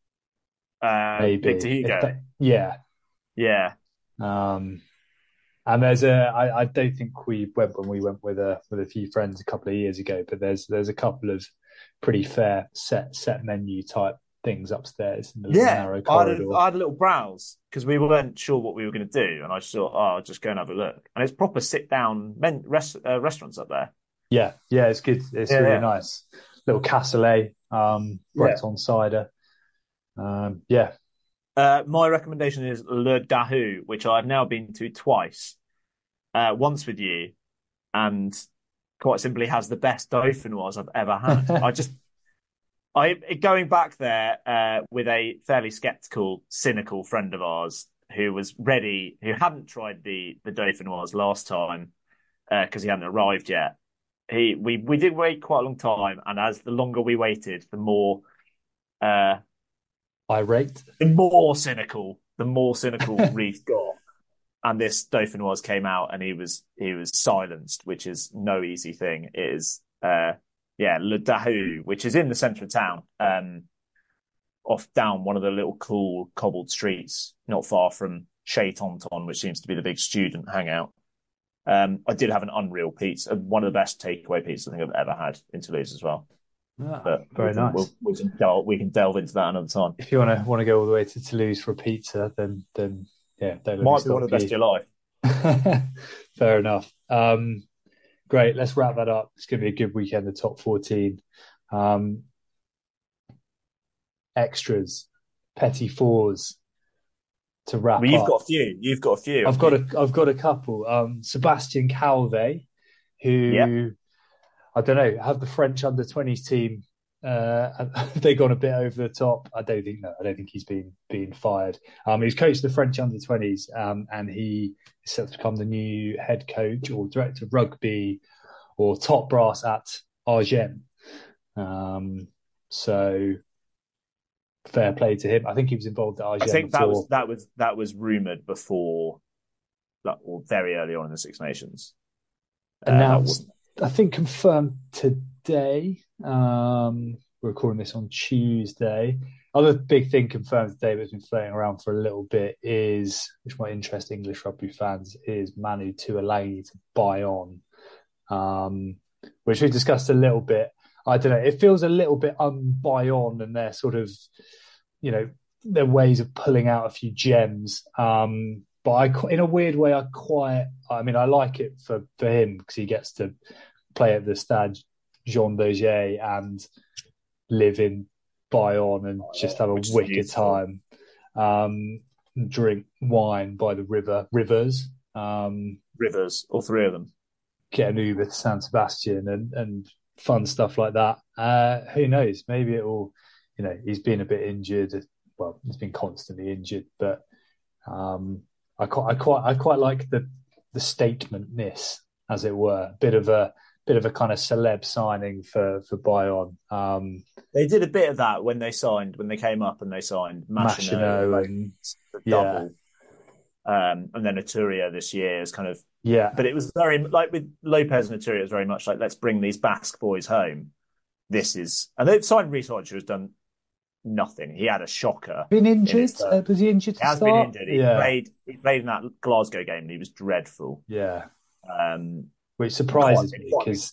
Uh, Maybe. Victor If Hugo. that- yeah. Yeah. Um, and there's a. I, I don't think we went when we went with a with a few friends a couple of years ago, but there's there's a couple of pretty fair set set menu type things upstairs in the little Yeah. narrow I had, corridor. a, I had a little browse because we weren't sure what we were going to do. And I just thought, oh, I'll just go and have a look. And it's proper sit down men, rest, uh, restaurants up there. Yeah, yeah, it's good. It's Yeah, really yeah. nice. Little cassoulet, um, Breton cider. Um, yeah, Uh, my recommendation is Le Dahou, which I've now been to twice. Uh, once with you, and quite simply has the best dauphinoise I've ever had. I just, I going back there uh, with a fairly skeptical, cynical friend of ours who was ready, who hadn't tried the the dauphinoise last time because uh, he hadn't arrived yet. He we we did wait quite a long time, and as the longer we waited, the more uh, irate. the more cynical, the more cynical Reef got. And this dauphinoise came out, and he was he was silenced, which is no easy thing. It is uh, yeah, Le Dahou, which is in the centre of town, um, off down one of the little cool cobbled streets, not far from Chez Tonton, which seems to be the big student hangout. Um, I did have an unreal pizza, one of the best takeaway pizzas I think I've ever had in Toulouse as well. Ah, but very we can, nice. We'll, we can delve, we can delve into that another time. If you want to want to go all the way to Toulouse for a pizza, then then yeah, don't let Might me be one of the best of you. your life. Fair enough. Um, great. Let's wrap that up. It's going to be a good weekend. The top fourteen. Um, extras, petty fours to wrap Well, you've up. got a few. You've got a few. I've got a I've got a couple. Um, Sebastian Calve, who Yep. I don't know, have the French under twenties team. Uh, have they gone a bit over the top? I don't think no. I don't think he's been been fired. Um, he's coached the French under twenties, um, and he is set to become the new head coach or director of rugby or top brass at Agen. Um, so fair play to him. I think he was involved at Agen. I think before. that was that was that was rumored before, like, or very early on in the Six Nations. Announced, uh, I think confirmed today. Um, we're recording this on Tuesday. Other big thing confirmed today that's been floating around for a little bit is, which might interest English rugby fans, is Manu Tuilagi to Bayonne, um, which we discussed a little bit. I don't know. It feels a little bit un-Bayonne, and they're sort of, you know, their ways of pulling out a few gems. Um, but I, in a weird way, I quite. I mean, I like it for for him because he gets to play at the Stade Jean Daget and live in Bayonne and oh, just have a wicked time. Um, drink wine by the river, rivers, um, rivers, all three of them. Get an Uber to San Sebastian and, and fun stuff like that. Uh, who knows? Maybe it will. You know, he's been a bit injured. Well, he's been constantly injured, but um, I quite, I quite, I quite like the the statementness, as it were. Bit of a bit of a kind of celeb signing for for Bayonne. Um, they did a bit of that when they signed, when they came up and they signed Machino and double, yeah. um, and then Ituria this year is kind of yeah. But it was very like with Lopez and Ituria, it was very much like let's bring these Basque boys home. This is and they've signed Reece Hodge, who has done nothing. He had a shocker. Been injured? In uh, was he injured? To he has start? been injured. He yeah. played. He played in that Glasgow game, and he was dreadful. Yeah. Um, Which surprises quite, me because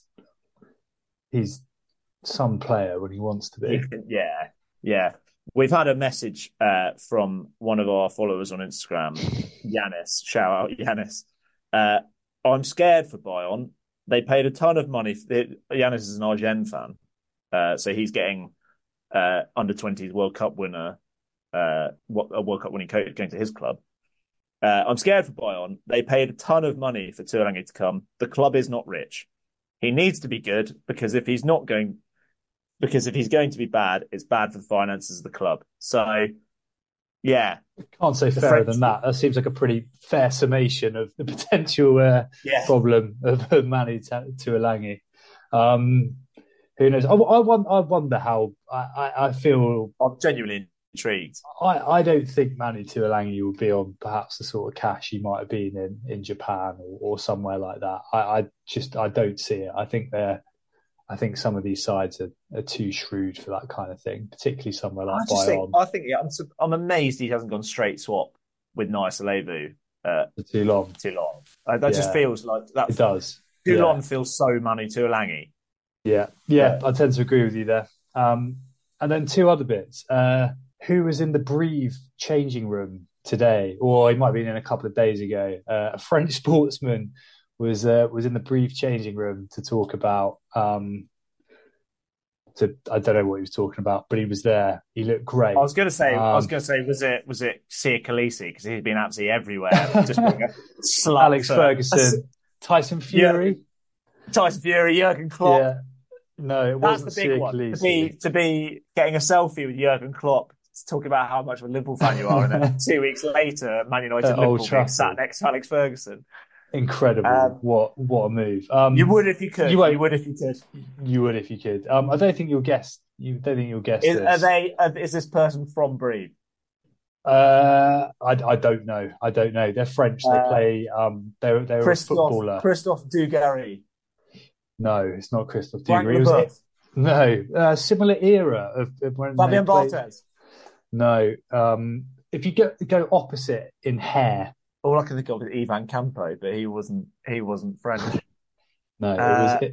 he's some player when he wants to be. Can, yeah, yeah. We've had a message uh, from one of our followers on Instagram, Yanis. Shout out, Yanis. Uh, I'm scared for Bayonne. They paid a ton of money. For, Yanis is an Argentine fan, uh, so he's getting uh, under twenties World Cup winner, uh, a World Cup winning coach going to his club. Uh, I'm scared for Bayonne. They paid a ton of money for Turangi to come. The club is not rich. He needs to be good because if he's not going, because if he's going to be bad, it's bad for the finances of the club. So, yeah. Can't say fairer French... than that. That seems like a pretty fair summation of the potential uh, yeah. problem of, of Manu Tuilagi. Um, who knows? I, I, I wonder how, I, I feel... I'm genuinely intrigued. I, I don't think Manu Tuilagi will be on perhaps the sort of cash he might have been in, in Japan or, or somewhere like that. I, I just, I don't see it. I think they're, I think some of these sides are, are too shrewd for that kind of thing, particularly somewhere like I just Bayonne. Think, I think yeah, I'm, I'm amazed he hasn't gone straight swap with Nice Alevu. Uh, for too long. Too long. Uh, that yeah. just feels like that. It does. Too yeah. long feels so Manu Tuilagi. Yeah. yeah, yeah. I tend to agree with you there. Um, and then two other bits. Uh, who was in the Brive changing room today? Or he might have been in a couple of days ago. Uh, a French sportsman was uh, was in the Brive changing room to talk about. Um, to I don't know what he was talking about, but he was there. He looked great. I was going to say, um, I was going to say, was it was it Sia Khaleesi because he's been absolutely everywhere. Just Alex Ferguson, Tyson Fury, yeah. Tyson Fury, Jurgen Klopp. Yeah. No, it That's wasn't the big Sia one. Khaleesi. To be to be getting a selfie with Jurgen Klopp, talking about how much of a Liverpool fan you are, and then two weeks later, Man United At Liverpool being sat next to Alex Ferguson. Incredible! Um, what what a move! Um, you would if you could. You, you would if you could. You would if you could. Um, I don't think you'll guess. You don't think you'll guess is, this. Are they? Are, is this person from Brive? Uh, I, I don't know. I don't know. They're French. They uh, play. Um, they're they're Christophe, a footballer. Christophe Dugarry. No, it's not Christophe Dugarry. Was it? No, uh, similar era of, of when Fabien Barthez. No, um, if you go go opposite in hair. All I can think of is Ivan Campo, but he wasn't. He wasn't French. No, it uh, was. It...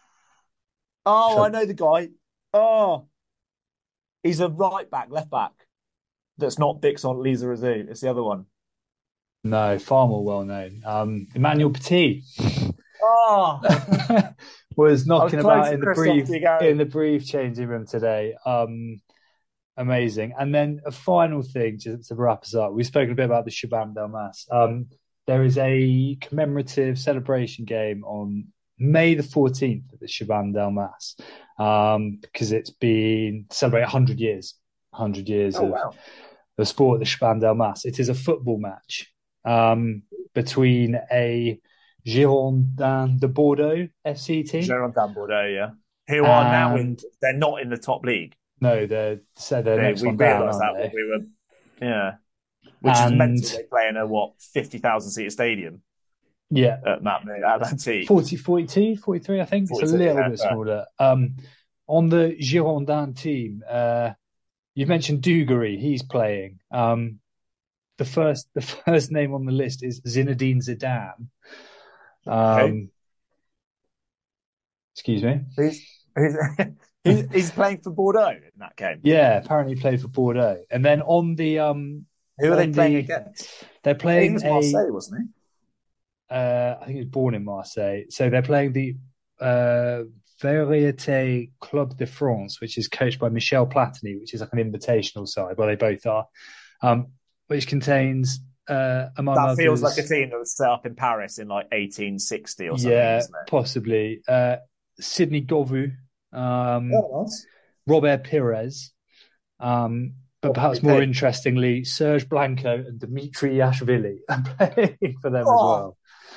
Oh, Shall... I know the guy. Oh, he's a right back, left back. That's not Bixon Lizarazu. It's the other one. No, far more well known. Um, Emmanuel Petit. Oh, was knocking was about in the brief in the brief changing room today. Um, amazing. And then a final thing just to wrap us up. We've spoken a bit about the Chaban Delmas. Um, there is a commemorative celebration game on May the fourteenth at the Chaban Delmas um, because it's been celebrated one hundred years. one hundred years oh, of wow. the sport, the Chaban Delmas. It is a football match um, between a Girondins de Bordeaux F C team. Girondins Bordeaux, yeah. Who are um, now in, they're not in the top league. No, they're, so they're they, next we one down, realised that they? when we were, yeah. Which and, is meant to be playing a, what, fifty thousand seat stadium? Yeah. At that, at that team. forty, forty-two, forty-three, I think. It's a little yeah, bit smaller. Um, on the Girondins team, uh, you mentioned Dugarry, he's playing. Um, the first the first name on the list is Zinedine Zidane. Um, okay. Excuse me. Who's, who's, He's, he's playing for Bordeaux in that game. Yeah, apparently played for Bordeaux. And then on the um, who are they playing the, against? They're playing he was a, Marseille, wasn't he? Uh, I think he was born in Marseille. So they're playing the uh, Variété Club de France, which is coached by Michel Platini, which is like an invitational side. Well, they both are, um, which contains uh, among that others. That feels like a team that was set up in Paris in like eighteen sixty or something. Yeah, isn't it? possibly. Uh, Sidney Govou, um, oh, nice. Robert Pires, um, but perhaps more interestingly, Serge Blanco and Dimitri Yashvili are playing for them oh. as well.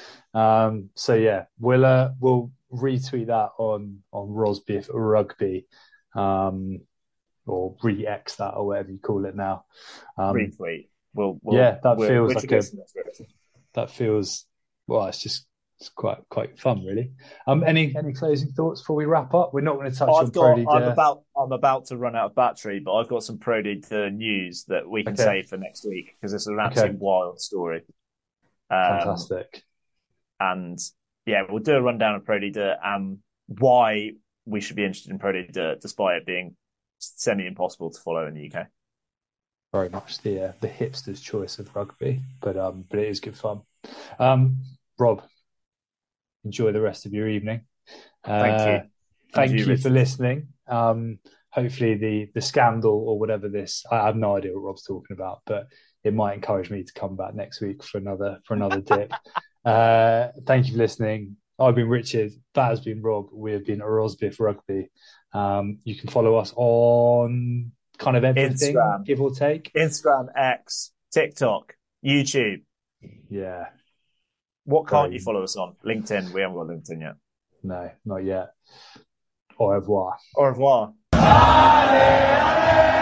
Um, so yeah, we'll uh, we'll retweet that on on Rosbiff Rugby, um, or re-X that or whatever you call it now. Um, retweet. We'll, we'll, yeah, that we'll, feels we'll like a that feels well. It's just it's quite quite fun, really. Um, any any closing thoughts before we wrap up? We're not going to touch I've on got, Pro D. I'm about I'm about to run out of battery, but I've got some Pro D news that we can okay. save for next week because this is an absolute okay. wild story. Um, Fantastic. And yeah, we'll do a rundown of Pro D and why we should be interested in Pro D despite it being semi-impossible to follow in the U K. Very much the uh, the hipster's choice of rugby, but um, but it is good fun. Um, Rob, enjoy the rest of your evening. Uh, thank you. Thank you, you for listening. Um, hopefully the the scandal or whatever this, I have no idea what Rob's talking about, but it might encourage me to come back next week for another for another dip. Uh, thank you for listening. I've been Richard. That has been Rob. We have been Rosbiff Rugby. Um, you can follow us on kind of everything, Instagram, give or take. Instagram, X, TikTok, YouTube. Yeah. What can't Very... you follow us on? LinkedIn. We haven't got LinkedIn yet. No, not yet. Au revoir. Au revoir.